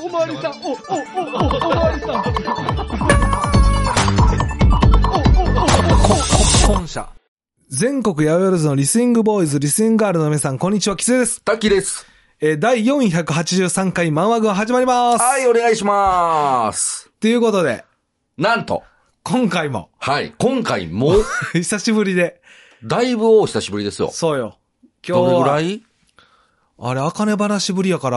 おまわりさん、おまわりさん。本社。全国八百万のリスイングボーイズ、リスイングガールの皆さん、こんにちは、キツネです。 タッキーです。 第483回漫画軍始まります。 はい、お願いします。 ということで。 なんと。 今回も。 はい、今回も。 久しぶりで。 だいぶお久しぶりですよ。 そうよ。今日は。 どれぐらい？ あれ、あかね話ぶりやから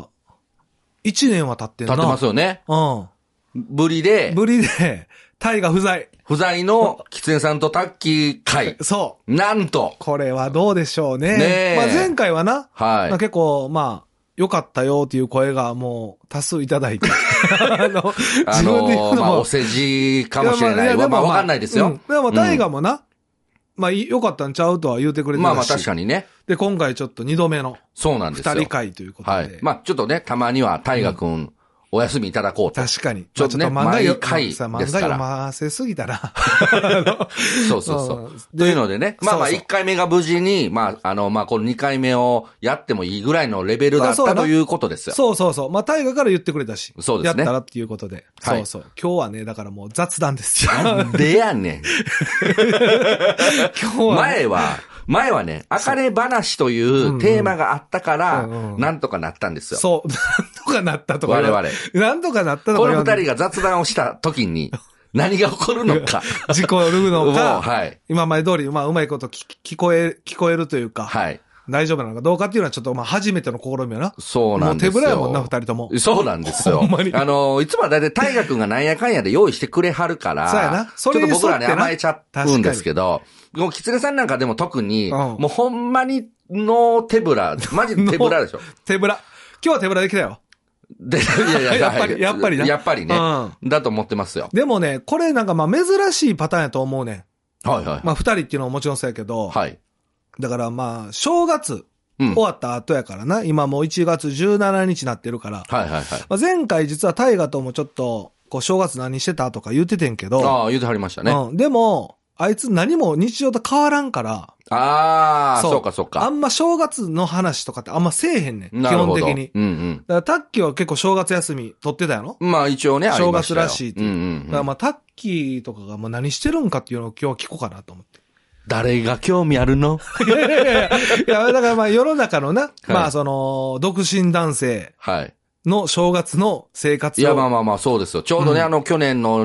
、1年は経ってんな。 経ってますよね。 うん。 ぶりで、 タイが不在。 不在のキツネさんとタッキー会。 そう。 なんと。 これはどうでしょうね。 ねえ。 まあ前回はな。 はい。 結構、まあ、良かったよっていう声がもう多数いただいて。自分で言うのも。 まあお世辞かもしれない。まあわかんないですよ。 でもタイガもな。まあ良かったんちゃうとは言うてくれてたし。 まあまあ確かにね。 で、今回ちょっと2度目の。 そうなんですよ。 2人会ということで。はい。 まあちょっとね、たまにはタイガくん、お休みいただこうと。 確かに。 ちょっとね、毎回ですから。 漫画読ませすぎたな。 そうそうそう。というのでね、まあまあ1回目が無事に、まあまあこの2回目をやってもいいぐらいのレベルだったということですよ。 そうそうそう。まあ大河から言ってくれたし。 そうですね。 やったらっていうことで。そうそう。今日はね、だからもう雑談ですよ。 なんでやねん。 今日は。 前はね、あかね話というテーマがあったから、なんとかなったんですよ。 そう、なんとかなったとか。 我々。 なんとかなったとか。 この二人が雑談をした時に、何が起こるのか。 事故るのか。 はい。 今まで通り、まあ、うまいこと聞こえるというか。はい。大丈夫なのかどうかっていうのはちょっとまあ初めての試みやな。 そうなんですよ。 もう手ぶらやもんな、二人とも。 そうなんですよ。 ほんまに。 いつもはだいたい大河君がなんやかんやで用意してくれはるから。 そうやな。 ちょっと僕らね甘えちゃうんですけど。もうキツネさんなんかでも特に、もうほんまにの手ぶら、マジで手ぶらでしょ。 手ぶら。今日は手ぶらできたよ。 いややっぱりな。 やっぱりね。だと思ってますよ。 でもね、これなんかまあ珍しいパターンやと思うね。 はいはい。 まあ二人っていうのはもちろんそうやけど。 はい。 だからまあ、正月。終わった後やからな。今もう1月17日になってるから。 はいはいはい。 まあ、前回実は大河ともちょっと、こう正月何してたとか言っててんけど。 ああ、言ってはりましたね。 でも、あいつ何も日常と変わらんから。 ああ、そうかそうか。 あんま正月の話とかってあんませえへんねん。基本的に。だからタッキーは結構正月休み取ってたやろ？ まあ一応ね、ありましたよ。 正月らしいって。だからまあタッキーとかが何してるんかっていうのを今日は聞こうかなと思って。 誰が興味あるの？ いや、だからまあ世の中のな、まあ独身男性。はい。の正月の生活を。 いや、まあ、そうですよ。ちょうどね、去年の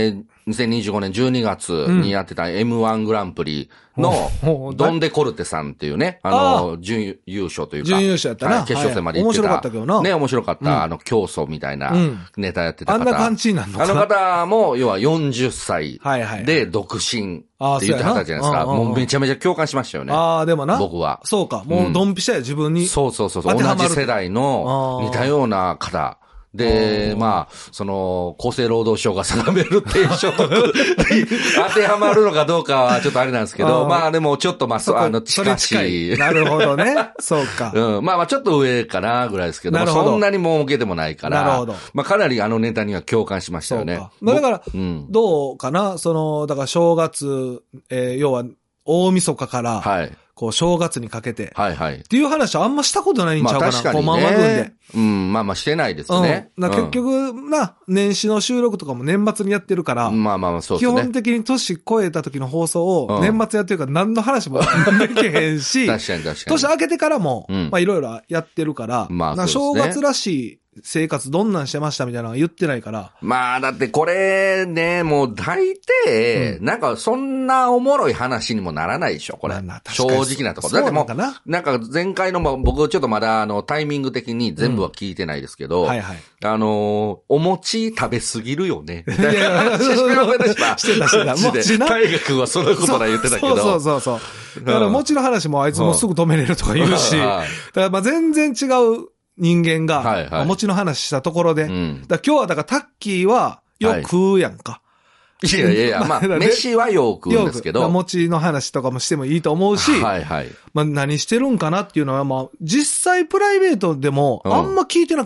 2025年12月にやってた M1 グランプリの、ドンデコルテさんっていうね、準優勝というか。 準優勝やったな。 決勝戦まで行ってた。 面白かったけどな。 ね、面白かった。競争みたいなネタやってた方。 あんな感じになるのかな。 あの方も、要は40歳で独身って言ってはったじゃないですか。もうめちゃめちゃ共感しましたよね。 ああ、でもな。 僕は。 そうか。もうドンピシャや自分に。 そう。同じ世代の似たような方。で、まあ、厚生労働省が定める低所得に当てはまるのかどうかはちょっとあれなんですけど、まあでもちょっとまあ、近しい。 なるほどね。そうか。 まあちょっと上かなぐらいですけど、そんなにも受けてもないから、なるほど。まあかなりネタには共感しましたよね。 だから、どうかなだから正月、要は大晦日から、はい。こう、正月にかけて。はいはい。っていう話はあんましたことないんちゃうかな。 確かにね。 こう、漫画軍で。 まあしてないですね。 結局、年始の収録とかも年末にやってるから。 まあ、そうですね。 基本的に年超えた時の放送を、年末やってるから何の話もできへんし。 確かに。 年明けてからも、まあいろいろやってるから。まあ、正月らしい生活どんなんしてましたみたいなのは言ってないから。 まあ、だってこれね、もう大抵、なんかそんなおもろい話にもならないでしょ、これ。正直なところ。だってもう、なんか前回の僕ちょっとまだタイミング的に全部は聞いてないですけど、はいはい。お餅食べすぎるよね。いや、してた。餅な。大学はそんなことない言ってたけど。 そう。だから餅の話もあいつもすぐ止めれるとか言うし、だからまあ全然違う人間が、餅の話したところで、今日はだからタッキーはよく食うやんか。 いや、まあ、飯はよく食うんですけど。 餅の話とかもしてもいいと思うし、はいはい。まあ何してるんかなっていうのは、まあ、実際プライベートでもあんま聞いてなくない？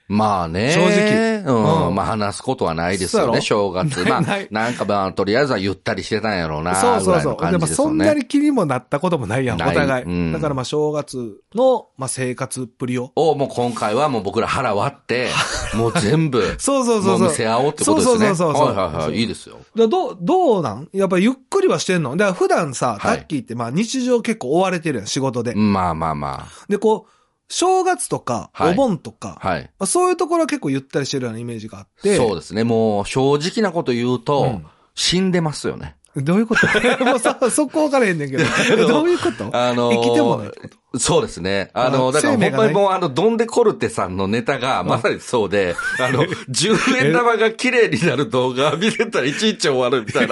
まあね。 正直。 まあ話すことはないですよね、正月。まあ、なんかまあ、とりあえずはゆったりしてたんやろうな、ぐらいの感じですよね。 そんなに気にもなったこともないやん、お互い。だからまあ、正月の、まあ、生活っぷりを。 もう今回はもう僕ら腹割って、もう全部、もう見せ合おうってことですね。 そう。 はい、いいですよ。 どうなんやっぱりゆっくりはしてんの？だから普段さ、タッキーってまあ日常結構追われてるやん、仕事で。 まあ。 で、正月とか、お盆とか、そういうところは結構ゆったりしてるようなイメージがあって。 そうですね。もう正直なこと言うと、死んでますよね。 どういうこともうそこ分からへんねんけど。どういうこと生きてもないってこと？ そうですね。だからほんまにもうドンデコルテさんのネタがまさにそうで、10円玉が綺麗になる動画見せたらいちいち終わるみたいな。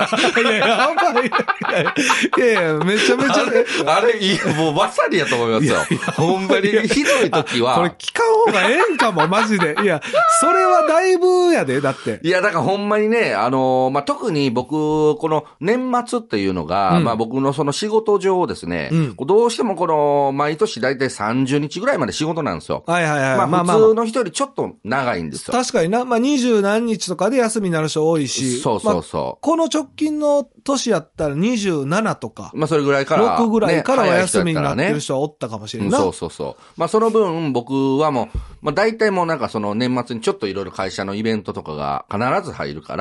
いや、めちゃめちゃ。 あれ、もうまさにやと思いますよ。ほんまにひどい時は。 これ聞かん方がええんかも、マジで。いや、それはだいぶやで、だって。 いや、だからほんまにね、まあ、特に僕、この年末っていうのが、まあ僕のその仕事上ですね、どうしても毎年だいたい30日ぐらいまで仕事なんですよ。 はい。 まあ普通の人よりちょっと長いんですよ。 確かにな。まあ20何日とかで休みになる人多いし。 そう。 まあ、この直近の年やったら27とか。 まあそれぐらいから。 6ぐらいからは休みになってる人はおったかもしれんな。 そう。まあその分僕はもう、まあ大体もうなんかその年末にちょっといろいろ会社のイベントとかが必ず入るから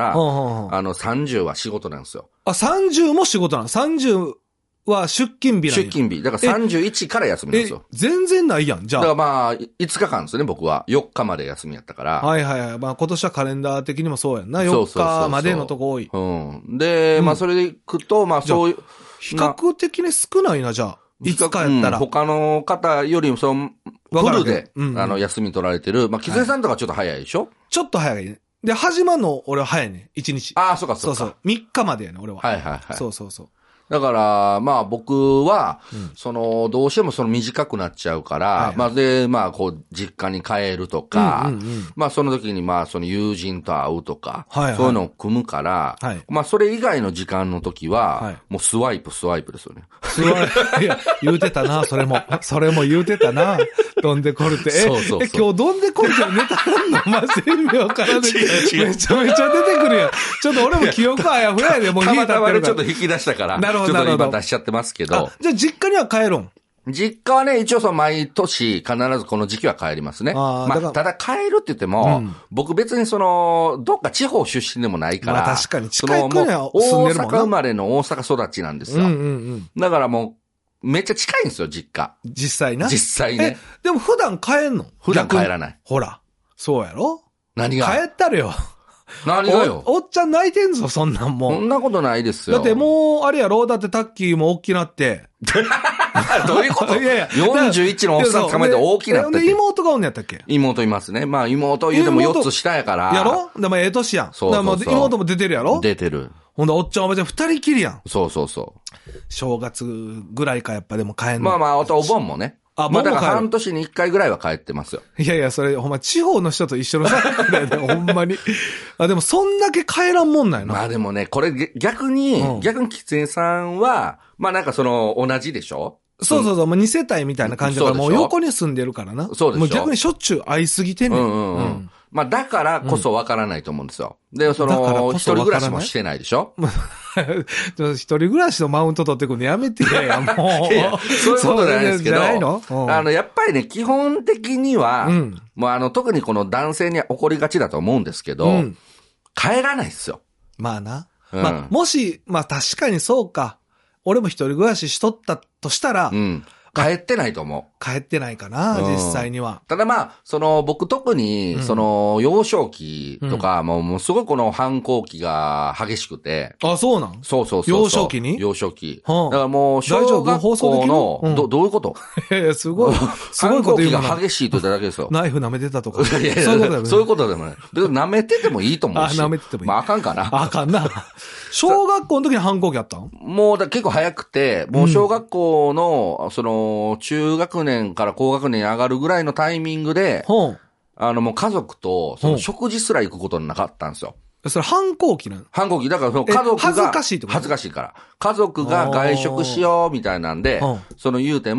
、30は仕事なんですよ。 30も仕事なの？ 30は出勤日なんや。 出勤日。だから31から休みなんですよ。 全然ないやん、じゃあ。 だからまあ、5日間ですね、僕は。4日まで休みやったから。 はい。まあ今年はカレンダー的にもそうやんな。4日までのとこ多い。 で、まあそれでいくと、まあそういう。 比較的に少ないな、じゃあ。5日やったら。 他の方よりもフルで、休み取られてる。まあ、木津さんとかちょっと早いでしょ？ ちょっと早いね。で、始まるの俺は早いね。1日。 ああ、そうか。 そう。3日までやね、俺は。 はい。 そう。 だから、まあ僕は、どうしても短くなっちゃうから、まあで、まあ実家に帰るとか、まあその時にまあ友人と会うとか、そういうのを組むから、まあそれ以外の時間の時は、もうスワイプですよね。 いや、言うてたな、それも言うてたな。ドンデコルテ。そう。今日ドンデコルテのネタあんのマジで意味わからない。めちゃめちゃ出てくるやん。ちょっと俺も記憶あやふやでもう引いたってるから。 たまたまちょっと引き出したから。ちょっと今出しちゃってますけど。 じゃあ実家には帰るん？ 実家はね、一応毎年必ずこの時期は帰りますね。まあ、ただ帰るって言っても、僕別にどっか地方出身でもないから。 まあ確かに近い国は住んでるもんな。 大阪生まれの大阪育ちなんですよ。だからもう、めっちゃ近いんですよ、実家。 実際ね。でも普段帰んの？ 普段帰らない。 ほら。そうやろ？ 何が？ 帰ったるよ。 何がよ。 おっちゃん泣いてんぞ、そんなんもん。 そんなことないですよ。 だってもう、あれやろ？だってタッキーも大きなって。 どういうこと？いや41のおっさん捕まえて大きなって。 で、妹がおんねやったっけ？ 妹いますね。まあ妹言うても4つ下やから。 やろ？でも年やん。そう。妹も出てるやろ？ 出てる。 ほんで、おっちゃんおばちゃん2人きりやん。 そう。 正月ぐらいかやっぱでも帰んの。 まあ、あとお盆もね。まあだから半年に1回ぐらいは帰ってますよ。 いや、それほんま地方の人と一緒のサイクルやで、ほんまに。でもそんだけ帰らんもんないな。 まあでもね、これ逆にキツネさんは、まあなんか同じでしょ？ そう。まあ2世帯みたいな感じだから、もう横に住んでるからな。 そうでしょ。 もう逆にしょっちゅう会いすぎてんねん。 まあだからこそわからないと思うんですよ。で、一人暮らしもしてないでしょ？ 一人暮らしのマウント取ってくるのやめてや、もう。 そういうことじゃないですけど、やっぱりね、基本的には、もう特にこの男性には起こりがちだと思うんですけど、帰らないですよ。 まあな。まあ、もし、まあ確かにそうか。俺も一人暮らししとったとしたら、 帰ってないと思う。 帰ってないかな、実際には。 ただまあ、僕特に、幼少期とか、もうすごいこの反抗期が激しくて。 あ、そうなん？ そう。 幼少期に？ 幼少期。だからもう、小学校の、どういうこと？ いや、すごいこと言う反抗期が激しいと言っただけですよ。 ナイフ舐めてたとか。 いや、そういうことでもない。舐めててもいいと思うし。 舐めててもいい。 まあ、あかんかな。 あかんな。小学校の時に反抗期あったん？ もう結構早くて、もう小学校の、中学年から高学年に上がるぐらいのタイミングで、もう家族と、食事すら行くことなかったんですよ。 それ反抗期なの？ 反抗期。だから家族が。 恥ずかしいってこと？ 恥ずかしいから。家族が外食しようみたいなんで、言うても、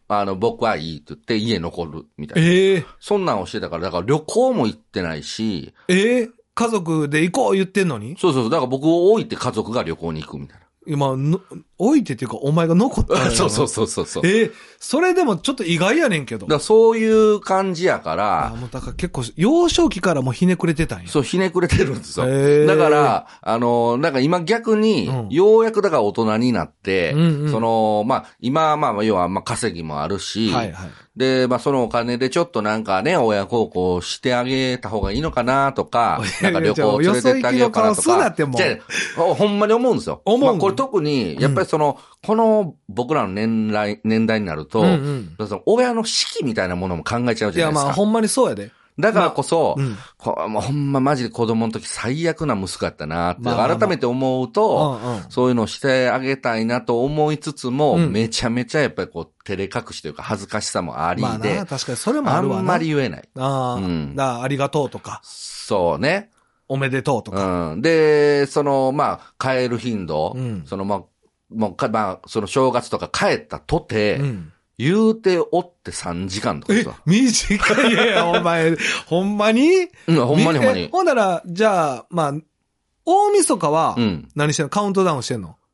僕はいいって言って家残るみたいな。そんなんをしてたから、だから旅行も行ってないし。 家族で行こう言ってんのに？ そうそう、だから僕を置いて家族が旅行に行くみたいな。 置いてっていうか、お前が残った。 そう。 それでもちょっと意外やねんけど。 だからそういう感じやから。 もうだから結構、幼少期からもひねくれてたんや。 そう、ひねくれてるんですよ。だから、なんか今逆に、ようやくだから大人になって、今要は稼ぎもあるし、で、そのお金でちょっとなんかね、親孝行してあげた方がいいのかなとか、なんか旅行連れてってあげようかなとか。ほんまに思うんですよ。これ特に、やっぱりこの僕らの年代になると、親の式みたいなものも考えちゃうじゃないですか。 ほんまにそうやで。 だからこそ、もうほんまマジで子供の時最悪な息子やったなって、改めて思うと、そういうのをしてあげたいなと思いつつも、めちゃめちゃやっぱり照れ隠しというか恥ずかしさもありで、 確かにそれもあるわな。 あんまり言えない。 ありがとうとか。 そうね。 おめでとうとか。 で、帰る頻度、その正月とか帰ったとて、言うておって3時間とかさ。 短いやお前。ほんまに？ ほんまに。 ほんなら、じゃあ、大晦日は、何してんの？カウントダウンしてんの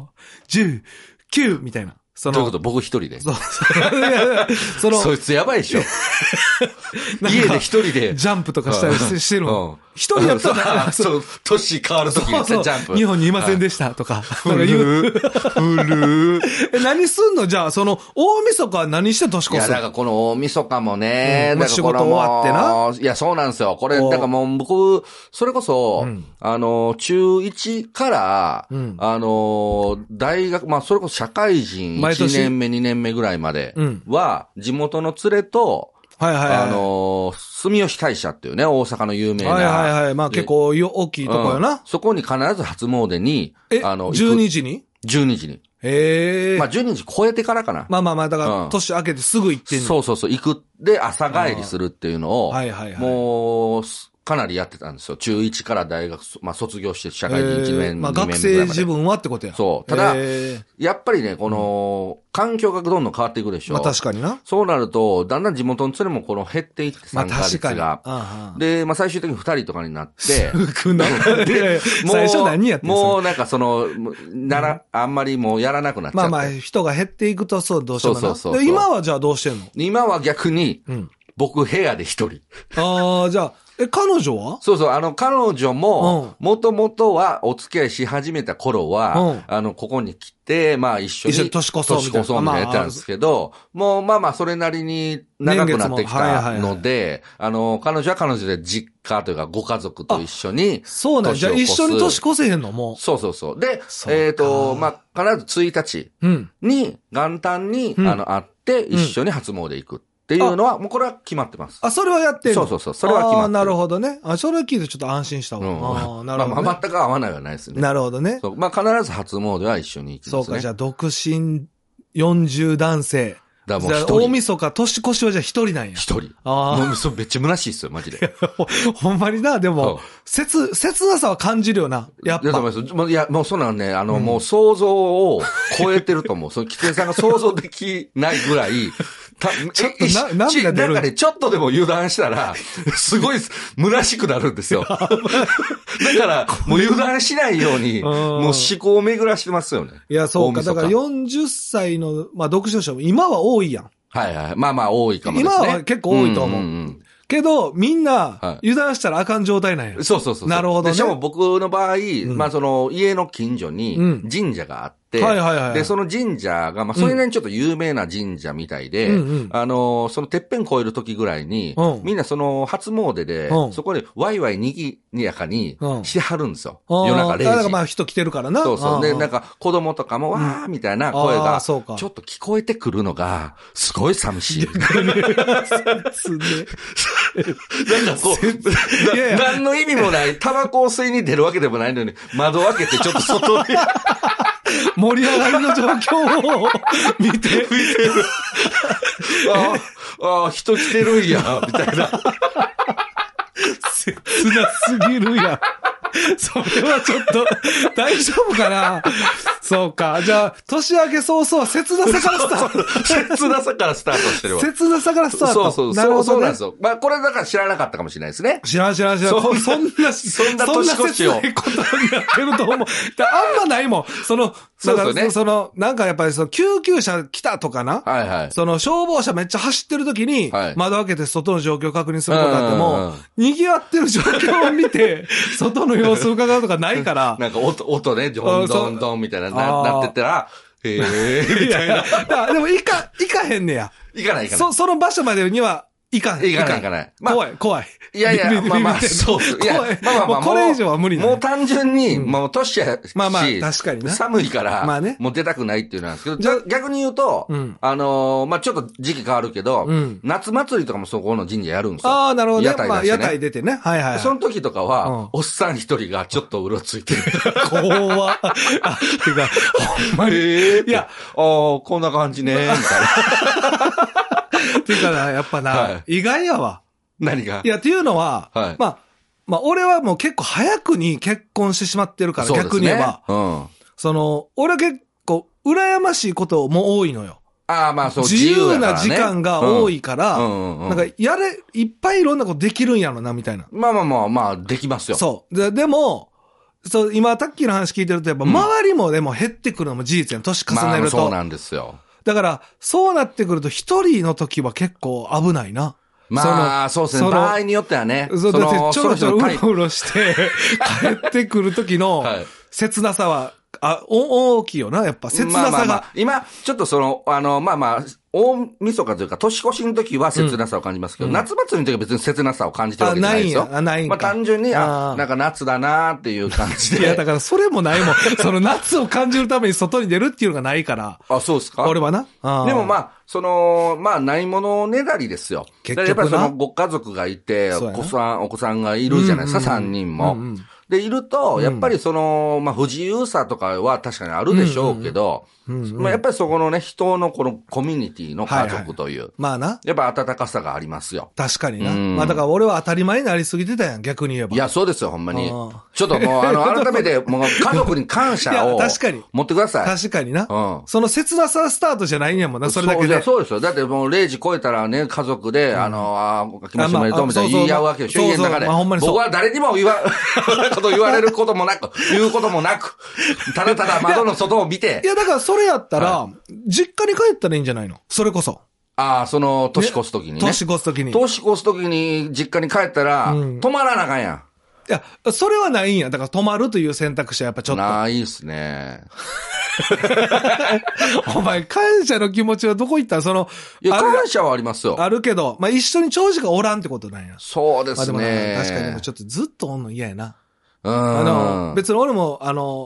？10、9みたいな。 どういうこと？僕一人で。 そう。 そいつやばいでしょ。家で一人で。 ジャンプとかしたりしてるの。一人やったら、 そう、年変わるときにジャンプ。 日本にいませんでしたとか。 ふる何すんの？じゃあ、大晦日は何して年越すの？ いや、だからこの大晦日もね、 仕事終わってな。 いや、そうなんですよ。これ、だからもう僕、それこそ、中1から、大学、それこそ社会人1年目、2年目ぐらいまでは、地元の連れと、住吉大社っていうね、大阪の有名な。 結構大きいとこよな。 そこに必ず初詣に、 12時に ?12 時に。12時超えてからかな。 だから、年明けてすぐ行ってんの。そう、行く。で、朝帰りするっていうのを、もう、かなりやってたんですよ。中1から大学、卒業して社会人1年、2年目ぐらいまで。 学生自分はってことや。 そう。ただ、やっぱりね、環境がどんどん変わっていくでしょ。 確かにな。そうなると、だんだん地元の連れも減っていって、参加率が。で、最終的に2人とかになって。 最初何やってんの？ もうなんかあんまりもうやらなくなっちゃって。 人が減っていくと、どうしてもな。そう。今はじゃあどうしてんの？ 今は逆に、僕部屋で一人。 じゃあ、彼女は？ そう、彼女も、もともとはお付き合いし始めた頃は、ここに来て、一緒に年越そうみたいなやったんですけど、もうそれなりに長くなってきたので、彼女は彼女で実家というかご家族と一緒に。 そうなんじゃあ一緒に年越せへんのもう。 そう。で、必ず1日に、元旦に、会って、一緒に初詣行く。っていうのは、もうこれは決まってます。 それはやってんの？ そう。それは決まってる。 なるほどね。それ聞いてちょっと安心したわ。 なるほど、全く合わないはないですね。 なるほどね。 必ず初詣は一緒に行きますね。 そうか、じゃあ独身40男性。大晦日、年越しはじゃあ一人なんや。 一人。もうめっちゃ虚しいっすよ、マジで。 ほんまにな、でも、切なさは感じるよな、やっぱ。 いや、もうそんなんね、もう想像を超えてると思う。キツネさんが想像できないぐらい、 ちょっと涙出る。 なんかね、ちょっとでも油断したら、すごい虚しくなるんですよ。だから、もう油断しないように、もう思考を巡らしてますよね。 いや、そうか。だから40歳の、読書者も今は多いやん。 はい。多いかもですね。 今は結構多いと思う。けど、みんな、油断したらあかん状態なんや。 そう。 なるほどね。 しかも僕の場合、家の近所に神社があって、で、その神社が、それなりにちょっと有名な神社みたいで、そのてっぺん越える時ぐらいに、みんな初詣で、そこでワイワイにぎやかにしてはるんですよ。夜中0時。 だから人来てるからな。 そう。で、なんか子供とかも、わーみたいな声が、ちょっと聞こえてくるのが、すごい寂しい。なんかこう、何の意味もない、タバコを吸いに出るわけでもないのに、窓を開けてちょっと外で、 盛り上がりの状況を見てる。 人来てるんや、みたいな。 切なすぎるやん。 それはちょっと、大丈夫かな。そうか。じゃあ、年明け早々は切なさからスタート。 切なさからスタートしてるわ。 切なさからスタート。 そう。なるほど、ね。そうなんですよ。まあ、これだから知らなかったかもしれないですね。 知らん。そんな年越しを。 そんなことになってると思う。あんまないもん。 そうですね。 なんかやっぱり救急車来たとかな。 はいはい。 消防車めっちゃ走ってる時に、窓開けて外の状況を確認することあっても、賑わってる状況を見て、外の様子を伺うとかないから。 なんか音ね、どんどんどんみたいな、なってったら、みたいな。 でも行かへんねや。 行かない。 その場所までには、行かない。怖い。 いや、まあ、そう。いや、まあ、 これ以上は無理だ。 もう単純に、もう年やし、 まあ、確かにね。 寒いから、まあね。もう出たくないっていうのなんですけど、逆に言うと、まあ、ちょっと時期変わるけど、夏祭りとかもそこの神社やるんですよ。 ああ、なるほどね。まあ、屋台出てね。はい。 その時とかは、おっさん一人がちょっとうろついてる。 怖っ。てか、ほんまに。 いや、こんな感じね、みたいな。 っていうかな、やっぱな、意外やわ。 何が？ いや、っていうのは、まあ、俺はもう結構早くに結婚してしまってるから、逆に言えば。俺は結構、羨ましいことも多いのよ。 ああ、まあそう、 自由な時間が多いから、なんか、いっぱいいろんなことできるんやろな、みたいな。 まあ、できますよ。 そう。でも、今、タッキーの話聞いてると、やっぱ、周りもでも減ってくるのも事実やん。年重ねると。 そうなんですよ。 だから、そうなってくると、一人の時は結構危ないな。 まあ、そうですね。場合によってはね。 だってちょろちょろうろうろして帰ってくる時の切なさは、大きいよな、やっぱ切なさが。 今、ちょっと大晦日というか、年越しの時は切なさを感じますけど、夏祭りの時は別に切なさを感じてるわけじゃないですよ。 ないんか。 まあ単純に、なんか夏だなーっていう感じで。 いや、だからそれもないもん。夏を感じるために外に出るっていうのがないから。 あ、そうですか？ 俺はな。 でもないものねだりですよ。結局な。やっぱりご家族がいて、お子さんがいるじゃないですか、3人も。で、いると、やっぱり不自由さとかは確かにあるでしょうけど、やっぱりそこのね、人のこのコミュニティの家族という。 まあな。 やっぱ温かさがありますよ。 確かにな。まあだから俺は当たり前になりすぎてたやん、逆に言えば。 いや、そうですよ、ほんまに。ちょっともう、改めて、もう家族に感謝を。 確かに。 持ってください。 確かにな。その切なさスタートじゃないんやもんな、それだけで。 そうですよ。だってもう0時超えたらね、家族で、おかきましておめでとうみたいな言い合うわけでしょ、家の中で。僕は誰にも言われることもなく、言うこともなく、ただただ窓の外を見て。 いや、だからそれやったら、実家に帰ったらいいんじゃないの？それこそ。 ああ、年越すときにね。 年越すときに。 年越すときに実家に帰ったら、泊まらなあかんやん。 いや、それはないんや。だから泊まるという選択肢はやっぱちょっと。 ないっすね。 お前、感謝の気持ちはどこ行ったん？ いや、感謝はありますよ。 あるけど、一緒に長時間おらんってことなんや。 そうですね。 確かにちょっとずっとおんの嫌やな。別に俺も、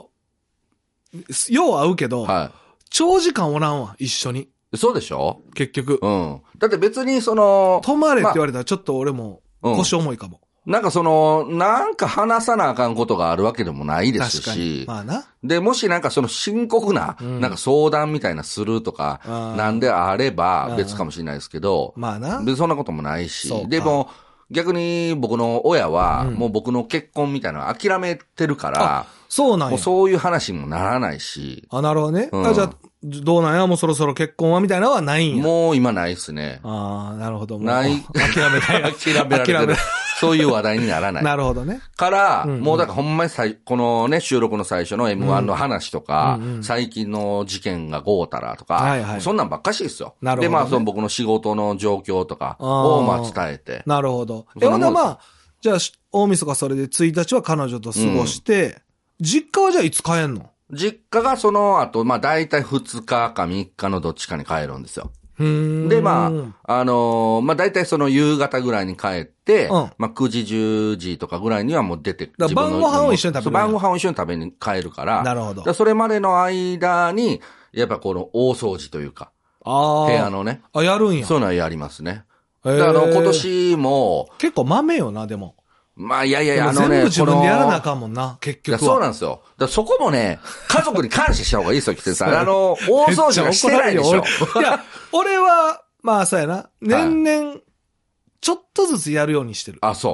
よう会うけど、長時間おらんわ、一緒に。 そうでしょ？ 結局。 だって別に泊まれって言われたらちょっと俺も腰重いかも。 なんかなんか話さなあかんことがあるわけでもないですし。 まあな。 で、もしなんか深刻な、なんか相談みたいなするとか、なんであれば別かもしれないですけど。 まあな。 別にそんなこともないし。でも、逆に僕の親は、もう僕の結婚みたいなの諦めてるから、 そうなんや。 もうそういう話にもならないし。 なるほどね。じゃあ、どうなんやもうそろそろ結婚はみたいなのはないんや。 もう今ないっすね。 なるほど。 ない。 諦めたい。 諦められてる。そういう話題にならない。 なるほどね。 から、もうだからほんまにこのね、収録の最初の M1 の話とか、最近の事件がごうたらとか、そんなんばっかしですよ。 なるほど。 で、僕の仕事の状況とかを伝えて。 なるほど。ほんでじゃあ、大晦日それで1日は彼女と過ごして、実家はじゃあいつ帰んの？ 実家がその後、だいたい2日か3日のどっちかに帰るんですよ。で、だいたいその夕方ぐらいに帰って、9時、10時とかぐらいにはもう出て、 晩ご飯を一緒に食べる。 晩ご飯を一緒に食べに帰るから。 なるほど。 それまでの間に、やっぱこの大掃除というか、部屋のね。 やるんや。 そういうのはやりますね。今年も。 結構豆よな、でも。 いや、 全部自分でやらなあかんもんな、結局は。 そうなんですよ。そこもね、家族に感謝した方がいいですよ、キテさん。大掃除はしてないでしょ。 いや、俺は、そうやな。年々、ちょっとずつやるようにしてる。 そう。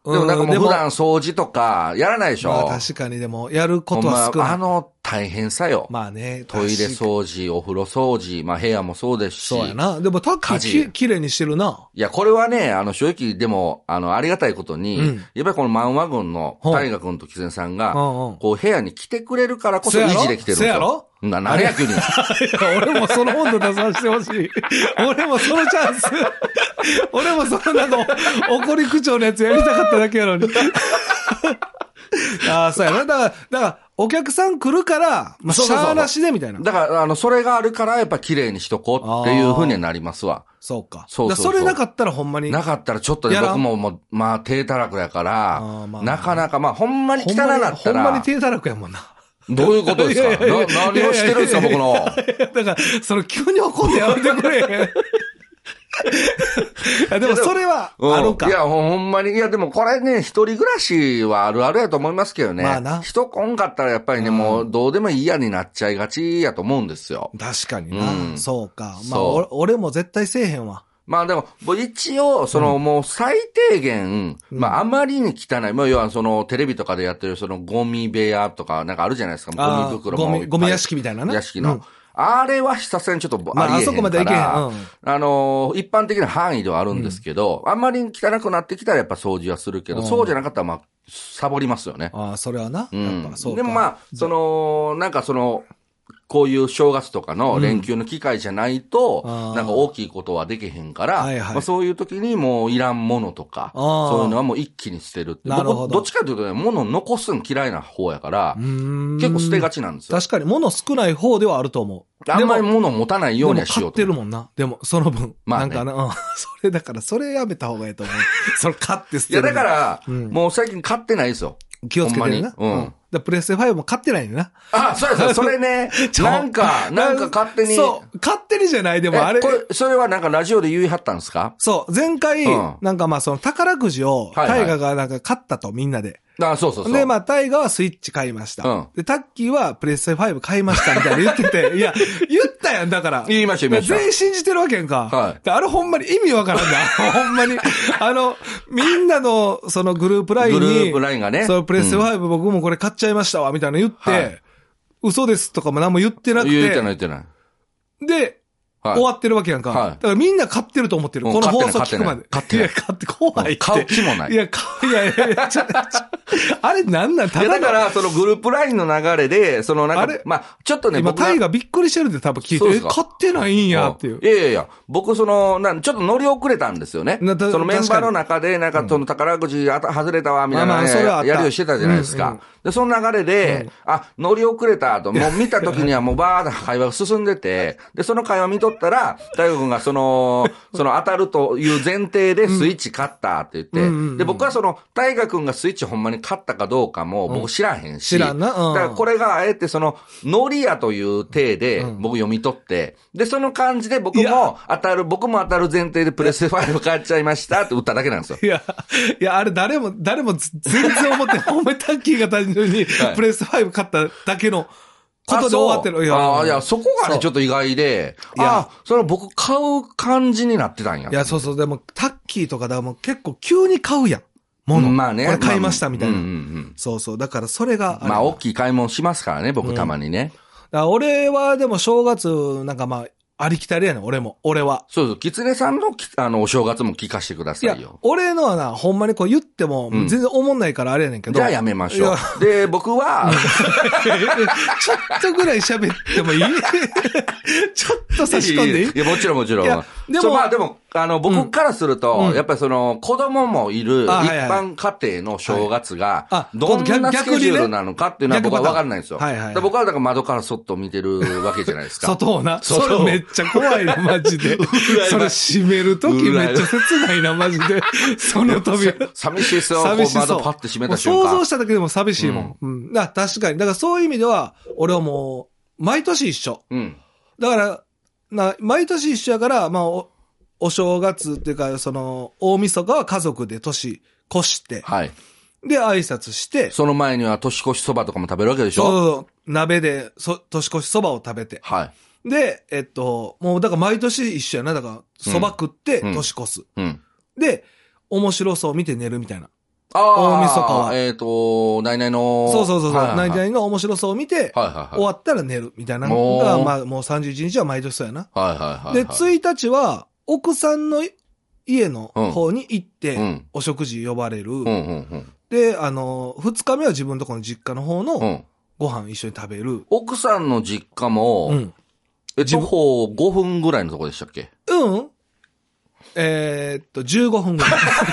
でもなんかもう普段掃除とかやらないでしょ。 まあ確かにでも、やることは少ない。 大変さよ。 まあね。 トイレ掃除、お風呂掃除、まあ部屋もそうですし。 そうやな。でもタッキーきれいにしてるな。 いや、これはね、正直でも、ありがたいことに、やっぱりこの漫画軍の大河君とキゼンさんが、こう部屋に来てくれるからこそ維持できてるんですよ。 せやろ何や急に。 俺もその温度出させてほしい。俺もそのチャンス。俺もそのなんか、怒り口調のやつやりたかっただけやのに。ああ、そうやな。だから、お客さん来るから、まあ、シャーなしでみたいな。 だから、それがあるから、やっぱ綺麗にしとこうっていう風になりますわ。 そうか。 そう。 それなかったらほんまに。 なかったらちょっとね、僕もまあ、低たらくやから、なかなか、まあ、ほんまに汚なったら。 ほんまに低たらくやもんな。 どういうことですか何をしてるんですか、僕の。 だから、急に怒ってやめてくれ。でもそれはあるか。 いや、ほんまに。いや、でもこれね、一人暮らしはあるあるやと思いますけどね。まあな。人来んかったらやっぱりね、もうどうでもいいやになっちゃいがちやと思うんですよ。 確かにな。そうか。まあ、俺も絶対せえへんわ。 まあでも、一応、もう最低限、まああまりに汚い、まあ要はテレビとかでやってるゴミ部屋とかなんかあるじゃないですか。ゴミ袋も。 ゴミ屋敷みたいなね。 屋敷の。あれはさすがにちょっとありえへんから。あそこまでいけへん。一般的な範囲ではあるんですけど、あんまり汚くなってきたらやっぱ掃除はするけど、そうじゃなかったらまあ、サボりますよね。 ああ、それはな。やっぱそうか。 でもまあ、なんかこういう正月とかの連休の機会じゃないと、なんか大きいことはできへんから、まあそういう時にもういらんものとか、そういうのはもう一気に捨てるって。僕、どっちかというとね、物残すの嫌いな方やから、結構捨てがちなんですよ。 確かに物少ない方ではあると思う。 あんまり物持たないようにはしようと。 買ってるもんな。でも、その分。まあ、なんかな、それやめた方がいいと思う。それ買って捨てる。 いや、だから、もう最近買ってないですよ。 気をつけてな。プレステ5も買ってないんだな。 あ、そうです。それね。なんか勝手に。 そう。勝手にじゃない。でもあれ。 それはなんかラジオで言い張ったんですか？ そう。前回、なんかまあ宝くじを、タイガがなんか買ったとみんなで。 そう。 で、まあ、タイガはスイッチ買いました。で、タッキーはプレステ5買いましたみたいな言ってて、いや、言ったやん、だから。 言いました。 全員信じてるわけやんか。はい。あれほんまに意味わからんだ。ほんまに。みんなの、グループラインに。 グループラインがね。 プレステ5僕もこれ買っちゃいましたわ、みたいな言って、嘘ですとかも何も言ってなくて。 言ってない。 で、終わってるわけやんか。だからみんな買ってると思ってる。この放送聞くまで。 買ってない。 怖いって。 買う気もない。 いや、あれなんなんただだから、グループラインの流れで、なんか、まあ、ちょっとね、 今、タイがびっくりしてるって多分聞いて、買ってないんやっていう。 いや、僕、ちょっと乗り遅れたんですよね。メンバーの中で、なんか、宝くじ外れたわ、みたいな、やりをしてたじゃないですか。で、その流れで、乗り遅れたと、もう見た時にはもうバーッと会話が進んでて、で、その会話見とったら、大悟君が当たるという前提でスイッチ買ったって言って、で、僕は大河君がスイッチほんまに買ったかどうかも僕知らへんし、 知らんな。だからこれがあえてノリやという体で僕読み取って、で、その感じで僕も当たる前提でプレステ5買っちゃいましたって打っただけなんですよ。 いや、あれ誰も全然思って、ほんまにタッキーが単純にプレステ5買っただけの、ことで終わってる。 いや、そこがね、ちょっと意外で、僕買う感じになってたんや。 いや、そう、でも、タッキーとかだも結構急に買うやん。物。まあね。これ買いましたみたいな。そう。だからそれが。 まあ、大きい買い物しますからね、僕たまにね。 俺はでも正月、なんかまあ、ありきたりやねん、俺は。 そう。キツネさんのお正月も聞かせてくださいよ。いや、 俺のはな、ほんまにこう言っても、全然思んないからあれやねんけど。 じゃあやめましょう。で、僕は、 ちょっとぐらい喋ってもいいちょっと差し込んでいい？ いや、もちろん。でも、僕からすると、やっぱり子供もいる一般家庭の正月が、どんなスケジュールなのかっていうのは僕は分かんないんですよ。僕はだから窓からそっと見てるわけじゃないですか。 外をな。それめっちゃ怖いな、マジで。それ閉めるときめっちゃ切ないな、マジで。その扉。 寂しいっすよ、窓パッて閉めた瞬間。 想像しただけでも寂しいもん。確かに。だからそういう意味では、俺はもう、毎年一緒。だから、毎年一緒やから、まあ、お正月っていうか、大晦日は家族で年越して、で、挨拶して、 その前には年越しそばとかも食べるわけでしょ？ そう、鍋で、年越しそばを食べて。で、もう、だから毎年一緒やな。だから、そば食って年越す。で、面白そう見て寝るみたいな。 大晦日は。 ナイナイの。 そう。ナイナイの面白そうを見て、終わったら寝るみたいなのが、まあもう31日は毎年そうやな。で、1日は、奥さんの家の方に行って、お食事呼ばれる。で、2日目は自分のとこの実家の方のご飯一緒に食べる。 奥さんの実家も、徒歩5分ぐらいのとこでしたっけ？ 15分ぐらい。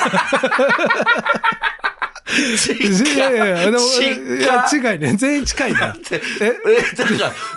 いや、違いね。全員近いな。だから、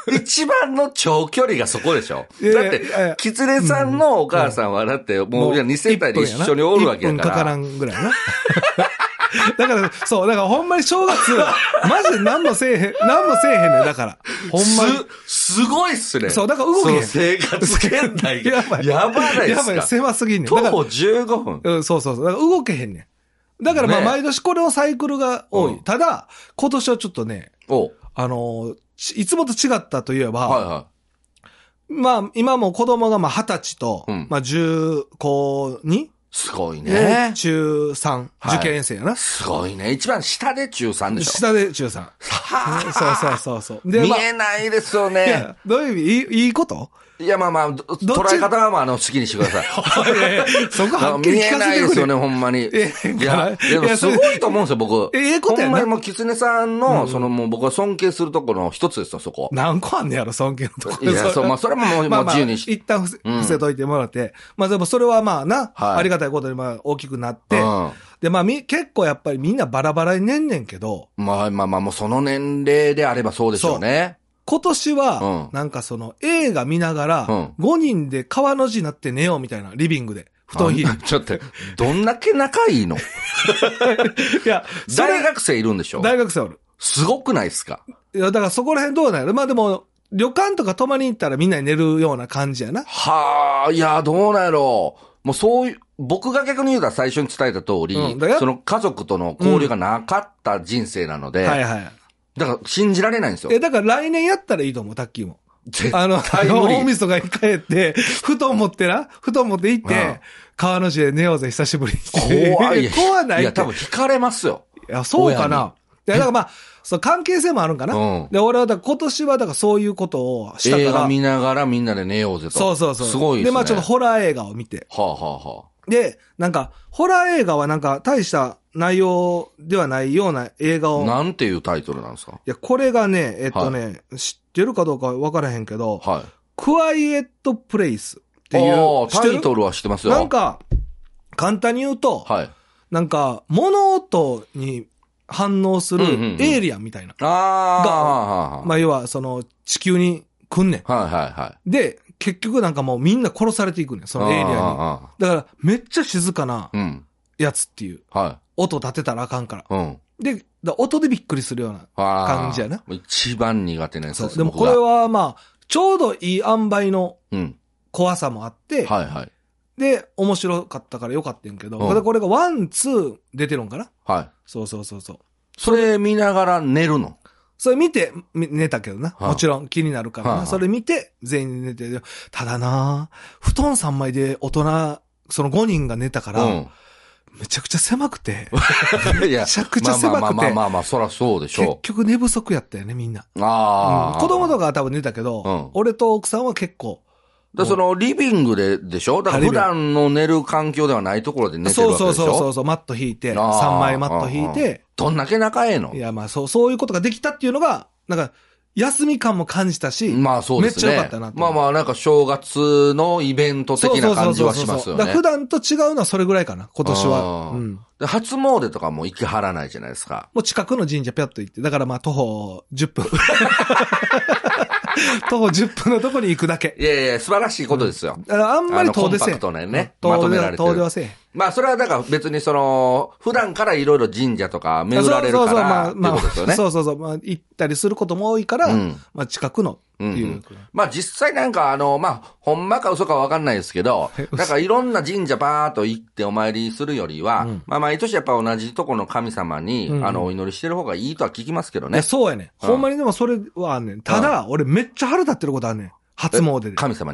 一番の長距離がそこでしょ。だって、キツネさんのお母さんは、だって、もう2世帯で一緒におるわけやから。 1分かからんぐらいな。だから、そう、だからほんまに正月、マジで何もせえへんねん、だから。ほんまに。 すごいっすね。 そう、だから動けへん。 生活圏内が。やばないっすか。 やばい、狭すぎんねん。 徒歩15分。 そう。だから動けへんねん。だからまあ毎年これのサイクルが多い。ただ、今年はちょっとね、いつもと違ったといえば、まあ今も子供がまあ20歳と、まあ10高2？ すごいね。 中3、受験生やな。 すごいね。一番下で中3でしょ。 下で中3。そう。 見えないですよね。 どういう意味？いいこと？ いや、まあ、捉え方は好きにしてください。 そこはっきり聞かせてくれ。 見えないですよね、ほんまに。いや、でもすごいと思うんですよ、僕。 ことやな。 ほんまにもう、キツネさんの、もう僕は尊敬するところの一つですよ、そこ。 何個あんねやろ、尊敬のところ。 いや、まあ、それももう自由に一旦伏せといてもらって。まあ、でもそれはまあな、ありがたいことにまあ大きくなって。で、まあ、結構やっぱりみんなバラバラに寝んねんけど。 まあ、もうその年齢であればそうでしょうね。 今年は、なんか映画見ながら、5人で川の字になって寝ようみたいな、リビングで。布団引いて。 ちょっと、どんだけ仲いいの？いや、大学生いるんでしょ？ 大学生おる。 すごくないですか？ いや、だからそこら辺どうなる？まあでも、旅館とか泊まりに行ったらみんなに寝るような感じやな。 いや、どうなんやろう。もうそういう、僕が逆に言うたら最初に伝えた通り、その家族との交流がなかった人生なので、だから信じられないんですよ。 だから来年やったらいいと思う、タッキーも。 絶対無理。 大晦日に帰って、布団持って行って、川の字で寝ようぜ、久しぶりに。 怖い。 怖ない。 いや、多分惹かれますよ。 いや、そうかな。いや、だからまあ、関係性もあるんかな。で、俺は今年はだからそういうことをしたから。 映画見ながらみんなで寝ようぜと。 そう。 すごいですね。 で、まあちょっとホラー映画を見て。で、なんか、ホラー映画はなんか、大した内容ではないような映画を。 なんていうタイトルなんですか？ いや、これがね、知ってるかどうかわからへんけど、クワイエットプレイスっていう。 タイトルは知ってますよ。 なんか、簡単に言うと、なんか、物音に反応するエイリアンみたいな。まあ、要は、地球に来んねん。で、結局なんかもうみんな殺されていくねん、そのエイリアンに。だから、めっちゃ静かなやつっていう。音立てたらあかんから。で、音でびっくりするような感じやな。 一番苦手なやつです。 でもこれはまあ、ちょうどいい塩梅の怖さもあって、で、面白かったからよかったんけど、これが1、2出てるんかな？そう。 それ見ながら寝るの？ それ見て、寝たけどな。もちろん気になるからな。それ見て、全員寝て。ただな、布団3枚で大人、その5人が寝たから、めちゃくちゃ狭くて。めちゃくちゃ狭くて。 まあ、そらそうでしょう。 結局寝不足やったよね、みんな。子供とかは多分寝たけど、俺と奥さんは結構。 リビングでしょ？だから普段の寝る環境ではないところで寝てるわけでしょ？ そう、マット引いて、3枚マット引いて。 どんだけ仲ええの？ いや、まあそういうことができたっていうのが、なんか、休み感も感じたし、 まあそうですね。 めっちゃ良かったなと。 まあなんか正月のイベント的な感じはしますよね。 普段と違うのはそれぐらいかな、今年は。 で初詣とかも行きはらないじゃないですか。 もう近くの神社ぴゃっと行って、だからまあ徒歩10分。徒歩10分のとこに行くだけ。 いや、素晴らしいことですよ。 あんまり遠出せえ。 コンパクトなね、まとめられてる。 遠出はせえ。 まあ、それはだから別に普段からいろいろ神社とか巡られるから、っていうことですよね。 まあ、行ったりすることも多いから、まあ、近くの、っていう。 まあ、実際なんかまあ、ほんまか嘘かわかんないですけど、なんかいろんな神社バーっと行ってお参りするよりは、まあ、毎年やっぱ同じとこの神様に、お祈りしてる方がいいとは聞きますけどね。 そうやね。ほんまにでもそれはねん。ただ、俺めっちゃ腹立ってることあんねん。初詣で。 神様に？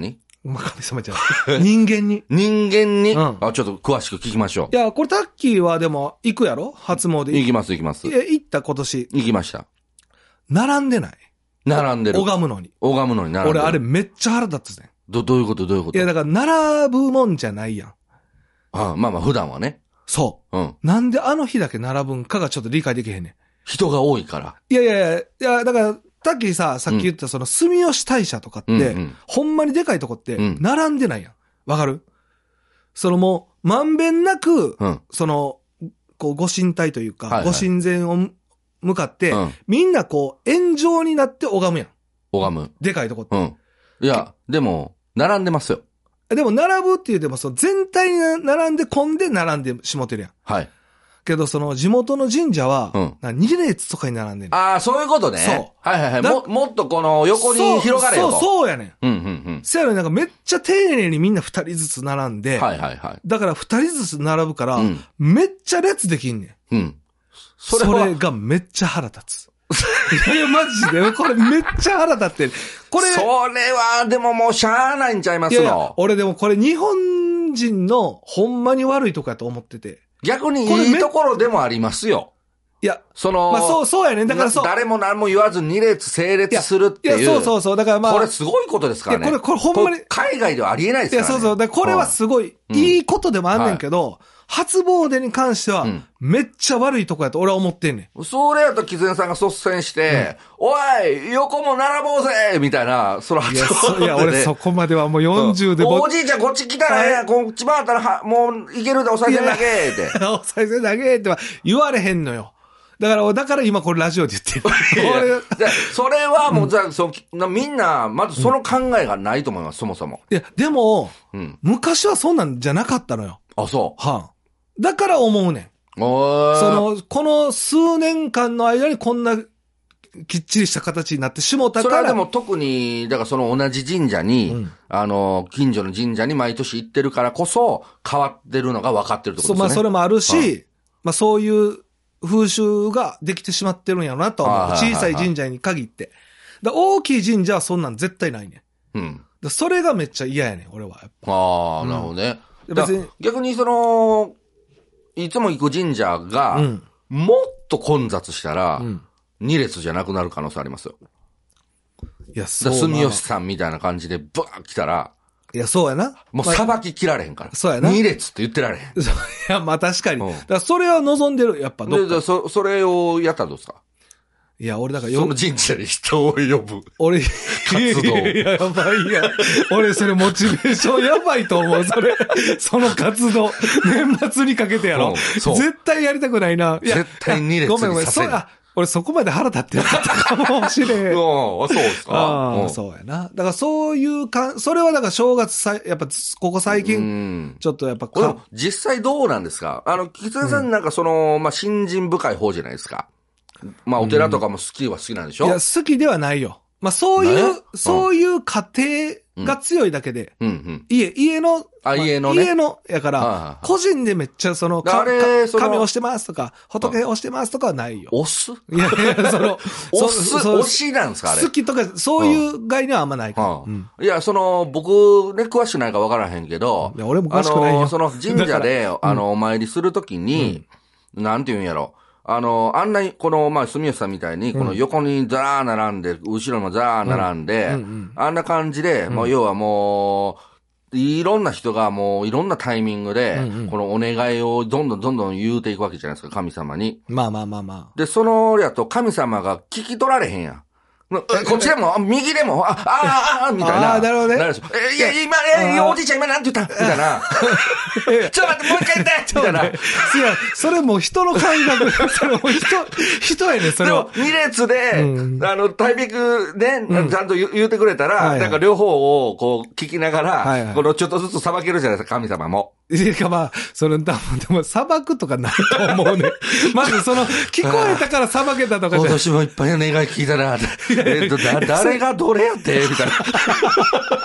まあ、神様じゃない。人間に。 人間に、ちょっと詳しく聞きましょう。いや、これタッキーはでも行くやろ初詣。 行きます。 行った今年。 行きました。 並んでない。 並んでる。 拝むのに並んでる。 俺あれめっちゃ腹立つねん。 どういうこといや、だから並ぶもんじゃないやん。 まあ普段はね。 そう。なんであの日だけ並ぶんかがちょっと理解できへんねん。 人が多いから。 いや、だから、タッキーさっき言ったその住吉大社とかって、ほんまにでかいとこって、並んでないやん。わかる？そのもう、まんべんなく、その、こう、ご神体というか、ご神前を向かって、みんなこう、円状になって拝むやん。 拝む。 でかいとこって。 いや、でも、並んでますよ。 でも、並ぶって言うても、その全体に並んで混んで並んでしもてるやん。 はい。 けど、その地元の神社は、2列とかに並んでる。 ああ、そういうことね。 そう。 はい。もっとこの横に広がれよと。 そうやねん。せやねん、なんかめっちゃ丁寧にみんな2人ずつ並んで、だから2人ずつ並ぶから、めっちゃ列できんねん。それがめっちゃ腹立つ。いや、マジで、これめっちゃ腹立ってる。それは、でももうしゃあないんちゃいますの。 俺でもこれ日本人のほんまに悪いとこやと思ってて。 逆にいいところでもありますよ。 いや、まあそうやね。だから誰も何も言わず2列整列するっていう。 いや、そう。だからまあ。 これすごいことですからね。 これほんまに。 海外ではありえないですからね。 いや、そう。だからこれはすごい、いいことでもあんねんけど、初詣に関しては、めっちゃ悪いとこやと俺は思ってんねん。それやと、キツネさんが率先して、おい、横も並ぼうぜみたいな、初詣で。 いや、俺そこまではもう40で。 おじいちゃんこっち来たらこっち回ったら、もういけるでお賽銭だけって。 お賽銭だけっては言われへんのよ。だから今これラジオで言ってる。 それはもう、みんな、まずその考えがないと思います、そもそも。 いや、でも、昔はそんなんじゃなかったのよ。 あ、そう。 だから思うねん。この数年間の間にこんなきっちりした形になってしもたから。 それはでも特に、だからその同じ神社に、近所の神社に毎年行ってるからこそ変わってるのが分かってるってことですね。 まあそれもあるし、まあそういう風習ができてしまってるんやろなと思う。小さい神社に限って。大きい神社はそんなん絶対ないねん。それがめっちゃ嫌やねん、俺は。 ああ、なるほどね。逆にいつも行く神社が、もっと混雑したら、2列じゃなくなる可能性ありますよ。 いや、そう。 住吉さんみたいな感じでバーッ来たら、 いや、そうやな。 もうさばき切られへんから。 そうやな。 2列って言ってられへん。いや、まあ確かに。だからそれは望んでる、やっぱどっか。 それをやったらどうですか？ いや、俺だからその神社に人を呼ぶ。 俺、 活動。 いや、やばいや。俺、それモチベーションやばいと思う、その活動。年末にかけてやろ。絶対やりたくないな。 絶対2列にさせる。 ごめん。俺そこまで腹立ってなかったかもしれん。 そうですか。 そうやな。だからそういうそれはだから正月やっぱここ最近、ちょっとやっぱ実際どうなんですか？キツネさんなんかまあ、信心深い方じゃないですか。まあ、お寺とかも好きなんでしょ？ いや、好きではないよ。まあ、そういう家庭が強いだけで、家の、やから、個人でめっちゃ神押してますとか、仏押してますとかはないよ。 押す？いや、 押しなんですかあれ。 好きとか、そういう概念はあんまないから。 いや、僕ね、詳しくないか分からへんけど、 いや、俺も詳しくないよ。 神社で、お参りするときに、なんて言うんやろ。あんなに、まあ、住吉さんみたいに、この横にザー並んで、後ろもザー並んで、あんな感じで、もう要はもう、いろんな人がもういろんなタイミングで、このお願いをどんどん言うていくわけじゃないですか、神様に。 まあ。 で、やと神様が聞き取られへんやん。こっちでも、右でも、みたいな。 なるほどね。 いや、今、おじいちゃん今なんて言ったみたいな。ちょっと待って、もう一回言ってみたいな。いや、 それもう人の感覚。それも人やね、それは。 でも、2列で、タイミングね、ちゃんと言うてくれたら、なんか両方をこう聞きながら、ちょっとずつ裁けるじゃないですか、神様も。 まあ、でも、裁くとかないと思うね。まず聞こえたから裁けたとかじゃ。 今年もいっぱいお願い聞いたな。誰がどれやってみたいな。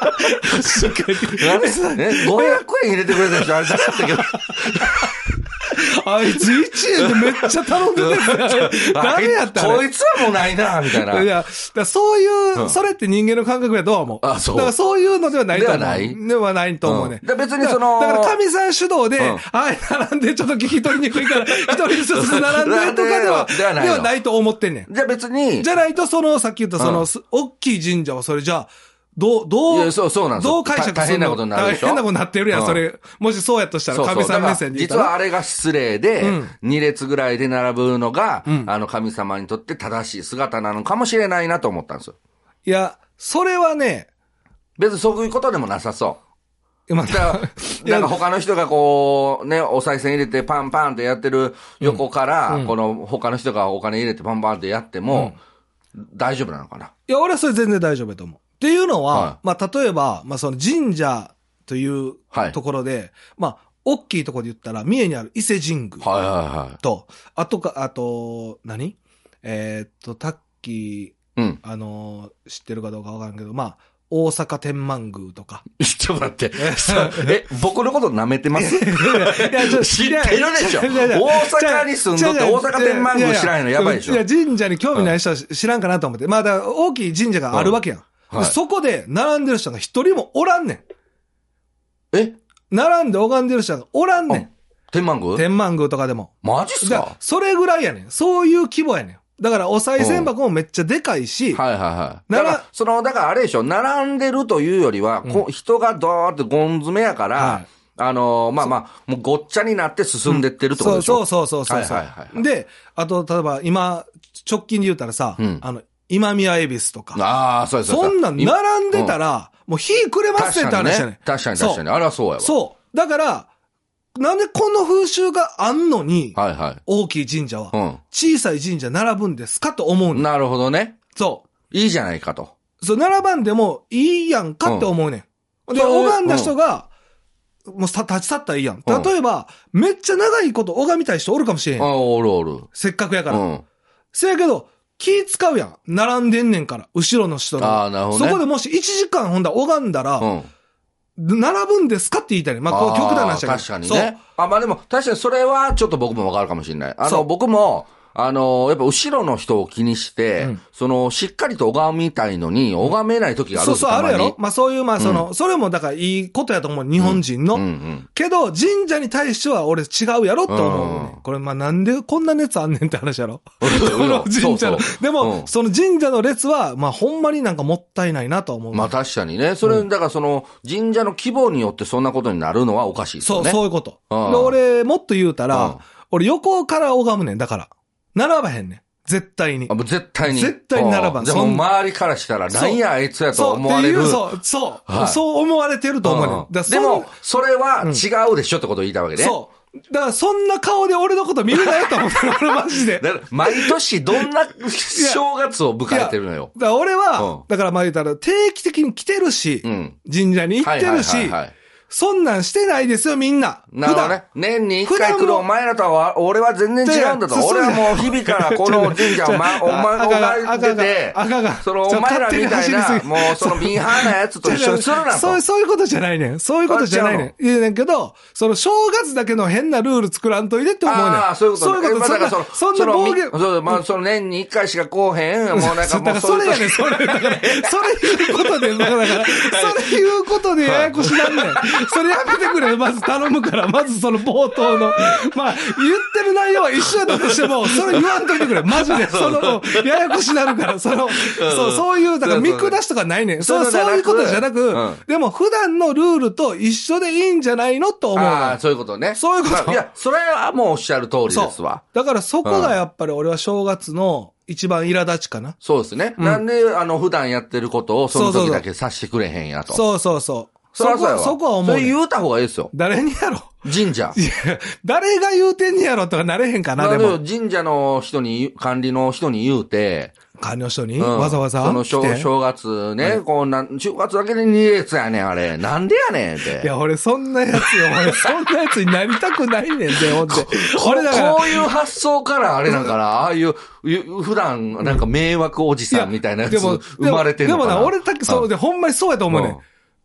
確かに。 500円入れてくれた人あれだったけど。 あいつ1円でめっちゃ頼んでて誰やったこいつはもうないな、みたいな。 いや、そういう、それって人間の感覚やとは思う。 あ、そう。 だからそういうのではないと思う。 ではないと思うね。 別にその、 だから神さん主導で、はい、並んでちょっと聞き取りにくいから、一人ずつ並んでとかではないと思ってんねん。 じゃあ別に。 じゃないと、さっき言った大きい神社はそれじゃあ、どう解釈するの？ 大変なことになるでしょ？ 大変なことになってるやん、それ。もしそうやとしたら、神さん目線で言ったら。 実はあれが失礼で、2列ぐらいで並ぶのが、神様にとって正しい姿なのかもしれないなと思ったんですよ。 いや、それはね、 別にそういうことでもなさそう。なんか他の人がこう、ね、お賽銭入れてパンパンってやってる横から、この他の人がお金入れてパンパンってやっても、大丈夫なのかな？ いや、俺はそれ全然大丈夫だと思う。っていうのは、まあ、例えば、まあ、その神社というところで、まあ、大きいところで言ったら、三重にある伊勢神宮と、あと、何？タッキー、知ってるかどうかわからんけど、まあ、大阪天満宮とか。 ちょっと待って。僕のこと舐めてます？知ってるでしょ？大阪に住んどって大阪天満宮知らんのやばいでしょ？ いや、神社に興味ない人は知らんかなと思って。まあ、だから大きい神社があるわけやん。そこで並んでる人が一人もおらんねん。並んで拝んでる人がおらんねん。 天満宮？ 天満宮とかでも。 マジっすか？ それぐらいやねん。そういう規模やねん。だから、お賽銭箱もめっちゃでかいし。 はいはいはい。だからあれでしょ、並んでるというよりは、人がドーってゴン詰めやから、まあまあ、もうごっちゃになって進んでってるってことでしょ。 そう。で、あと、例えば今、直近で言うたらさ、今宮恵比寿とか。 ああ、そうです。 そんなん並んでたら、もう火くれますって話やねん。 確かに。あれはそうやわ。 そう。だから、なんでこの風習があんのに、大きい神社は、小さい神社並ぶんですかと思うねん。 なるほどね。 そう。 いいじゃないかと。 そう、並ばんでもいいやんかって思うねん。で、拝んだ人が、もう立ち去ったらいいやん。例えば、めっちゃ長いこと拝みたい人おるかもしれん。 おる。 せっかくやから。せやけど、気使うやん。並んでんねんから、後ろの人の。 なるほどね。 そこでもし1時間ほんだ拝んだら、並ぶんですかって言いたいね。まあ、こう極端な話だけど。 確かにね。まあでも、確かにそれはちょっと僕もわかるかもしれない。僕も、やっぱ後ろの人を気にして、しっかりと拝みたいのに、拝めない時があるんですよ。 あるやろ？まあそういう、それもだからいいことやと思う、日本人の。けど、神社に対しては俺違うやろって思うね。これ、まあなんでこんな熱あんねんって話やろ？この神社の。でも、その神社の列は、まあほんまになんかもったいないなと思う。 まあ確かにね。それ、だから神社の規模によってそんなことになるのはおかしいですよね。 そういうこと。で、俺、もっと言うたら、俺横から拝むねん、だから。並ばへんねん。絶対に。 絶対に並ばん。 でも周りからしたら、なんやあいつやと思われる。 そう思われてると思うねん。 でも、それは違うでしょってことを言いたいわけね。 そう。だからそんな顔で俺のこと見るなよと思ったの、俺マジで。 毎年どんな正月を迎えてるのよ。 だから俺は、だからまあ言ったら定期的に来てるし、神社に行ってるし、そんなんしてないですよ、みんな。 なるほどね。年に一回来るお前らとは、俺は全然違うんだと。俺はもう日々からこの神社をお前てて、お前らみたいな、もうそのミーハーなやつと一緒にするなと。 そういうことじゃないねん。そういうことじゃないねん。言うねんけど、正月だけの変なルール作らんといてって思うねん。 ああ、そういうこと。 そういうこと。そんな暴言。 まあ、年に一回しか来おへん。もうなんかもうそれやねん、それ。だから、それ言うことで、だから、それ言うことでややこしなんねん。それやめてくれ、まず頼むから、まずその冒頭の。まあ、言ってる内容は一緒だとしても、それ言わんといてくれ。マジで、ややこしなるから、そういう、だから見下しとかないねん。そういうことじゃなく、でも普段のルールと一緒でいいんじゃないのと思う。 ああ、そういうことね。 そういうこと。 いや、それはもうおっしゃる通りですわ。 だからそこがやっぱり俺は正月の、一番苛立ちかな。 そうですね。なんで、普段やってることをその時だけさしてくれへんやと。 そう。そこは思う。 それ言うた方がいいですよ。 誰にやろ神社。 いや、誰が言うてんにやろとかなれへんかな、でも。 神社の人に、管理の人に言うて。 管理の人に、わざわざ正月ね、正月だけで2列やねん、あれ。なんでやねんって。 いや、俺そんなやつよ。俺そんなやつになりたくないねんで、ほんと。 俺だから。こういう発想からあれだから、ああいう、普段なんか迷惑おじさんみたいなやつ生まれてんのかな。 でもな、俺そうで、ほんまにそうやと思うねん。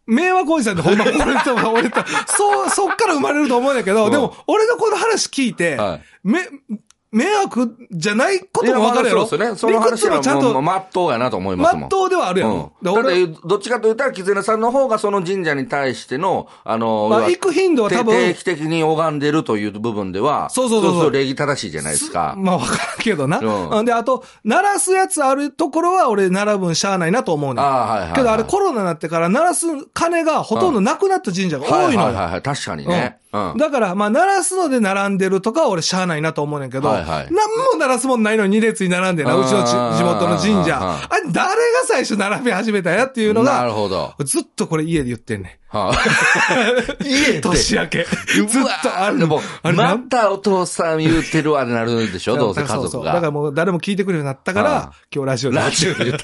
迷惑おじさんってほんま、俺と、そっから生まれると思うんだけど、でも、俺のこの話聞いて、迷惑じゃないことも分かるやろ。 そうですね。その話はもう、まっとうやなと思いますもん。 まっとうではあるやん。 だって、どっちかと言ったら、キツネさんの方がその神社に対しての、 行く頻度は多分。 定期的に拝んでるという部分では、そう礼儀正しいじゃないですか。 まあ分からんけどな。で、あと、鳴らすやつあるところは俺、鳴らぶんしゃあないなと思うねん。けどあれコロナになってから鳴らす金がほとんどなくなった神社が多いのよ。 確かにね。 だから、まあ、鳴らすので並んでるとかは俺しゃあないなと思うねんけど、何も鳴らすもんないのに2列に並んでな、うちの地元の神社。あれ、誰が最初並び始めたんやっていうのが、 なるほど。 ずっとこれ家で言ってんねん。 家で年明け。ずっとあるの。 またお父さん言うてるわってなるでしょ、どうせ家族が。 そう。だからもう誰も聞いてくれるようになったから、今日ラジオで言った。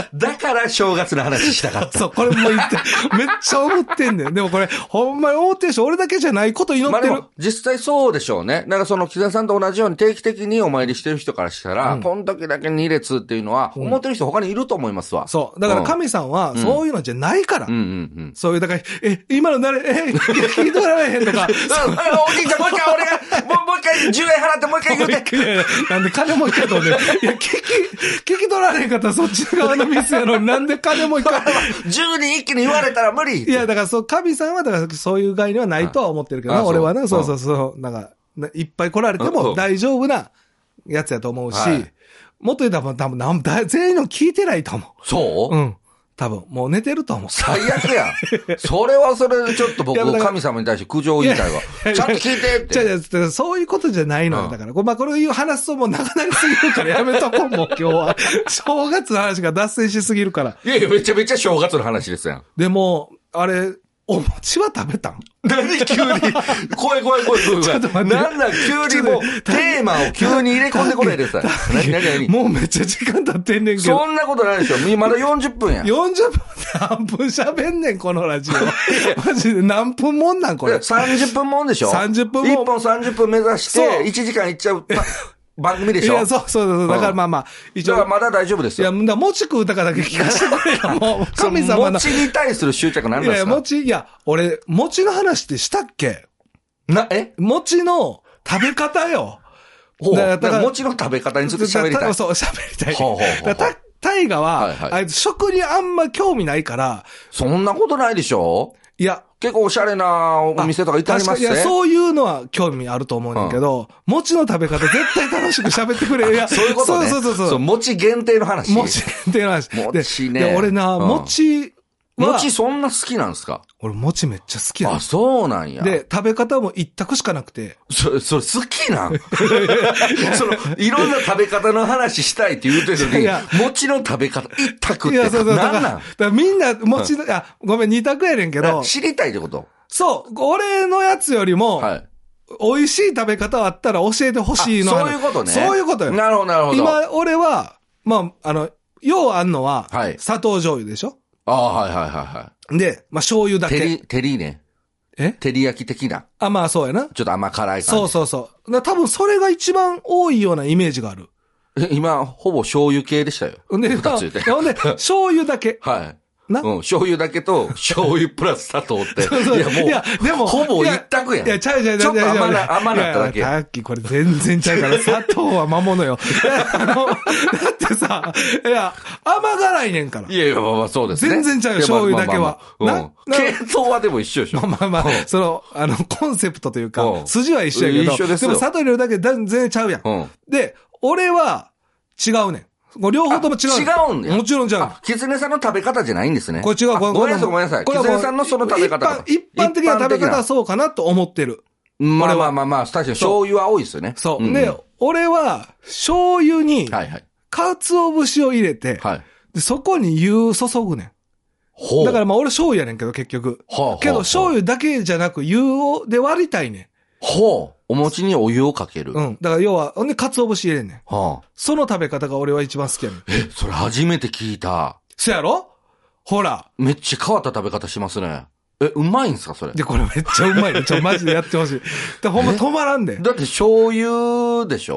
だから正月の話したかった。 そう、これも言って、めっちゃ思ってんねん。でもこれ、ほんまに思ってるし、俺だけじゃないこと祈ってる。 実際そうでしょうね。だからその、木田さんと同じように定期的にお参りしてる人からしたら、この時だけ2列っていうのは、思ってる人他にいると思いますわ。 そう。だから神さんは、そういうのじゃないから。そういう、だから、今の聞い取られへんとか。 おじいちゃん、もう一回、もう一回10円払ってもう一回言うて。 なんで金もう一回とね。いや、聞き取られへんかったらそっち側のミスやのに、なんで金もう一回。 10人一気に言われたら無理。 いや、だから神さんは、だからそういう概念はないとは思ってるけどな、俺はね、そう。なんか、いっぱい来られても大丈夫なやつやと思うし、もっと言うたら多分全員の聞いてないと思う。 そう？ うん。多分、もう寝てると思う。 最悪やん。それはそれでちょっと僕、神様に対して苦情を言いたいわ。ちゃんと聞いてって。 そういうことじゃないのよ。だから、まあ、これ話すともう長なりすぎるからやめとこう、もう今日は。正月の話が脱線しすぎるから。 いやいや、めちゃめちゃ正月の話ですやん。 でも、あれ、お餅は食べたん？ なんで急に、怖い。ちょっと待って。なんだ、急にもう、テーマを急に入れ込んでこないでさ。何もうめっちゃ時間経ってんねんけど。 そんなことないでしょ。まだ40分や。 40分何分喋んねん、このラジオ。マジで何分もんなん、これ。 30分もんでしょ。 30分もん。 1本30分目指して、1時間いっちゃう。番組でしょ。 いや、そう。だからまあ、 一応。だからまだ大丈夫ですよ。 いや、餅食うたかだけ聞かせてくれよ。もう、神様の。 餅に対する執着なんですか？ 俺、餅の話ってしたっけ？餅の食べ方よ。 だから餅の食べ方について喋りたい。 そう、喋りたい。大河は、あいつ食にあんま興味ないから。 そんなことないでしょ？いや。結構おしゃれなお店とか行ってありますね。 いや、そういうのは興味あると思うんだけど、餅の食べ方絶対楽しく喋ってくれ。いや、 そういうことね。そう。餅限定の話。 餅限定の話。 餅ね。 で、俺な、餅そんな好きなんですか？ 俺餅めっちゃ好きなの。 あ、そうなんや。 で、食べ方も一択しかなくて。 それ好きなんいろんな食べ方の話したいって言うてるのに、餅の食べ方一択って。いや、そう。なんなん？ だからみんな餅の、ごめん、二択やねんけど。 知りたいってこと？ そう。俺のやつよりも、美味しい食べ方あったら教えてほしいの。 そういうことね。 そういうことよ。 なるほど。 今、俺は、まあ、ようあんのは、砂糖醤油でしょ？ はい。 で、まあ、醤油だけ。 照りね。照り焼き的な。 まあ、そうやな。 ちょっと甘辛い感じ。 そう。多分それが一番多いようなイメージがある。 今、ほぼ醤油系でしたよ。 ほんで、醤油だけ。 はい。醤油だけと、醤油プラス砂糖って。いや、もう、でも、ほぼ一択やん。いや、ちょっと甘なっただけ。 さっきこれ全然ちゃうから、砂糖は魔物よ。だってさ、甘辛いねんから。 いや、まあそうですね。 全然ちゃうよ、醤油だけは。 系統はでも一緒でしょ。 まあ、コンセプトというか、筋は一緒やけど。 一緒ですよ。 でも砂糖入れるだけ全然ちゃうやん。で、俺は違うねん。両方とも違う。 違うんだよ。 もちろん違う。 キツネさんの食べ方じゃないんですね。 これ違う。 ごめんなさい。キツネさんのその食べ方。 一般的な食べ方はそうかなと思ってる。 まあ、確かに醤油は多いですよね。 そう。で、俺は醤油に、鰹節を入れて、でそこに湯注ぐねん。だからまあ俺醤油やねんけど結局。けど醤油だけじゃなく湯で割りたいねん。 お餅にお湯をかける。 だから要は、鰹節入れんねん。その食べ方が俺は一番好きやねん。 それ初めて聞いた。 そやろ？ほら。 めっちゃ変わった食べ方しますね。うまいんすかそれ？ で、これめっちゃうまいね。マジでやってほしい。ほんま止まらんで。 だって醤油でしょ？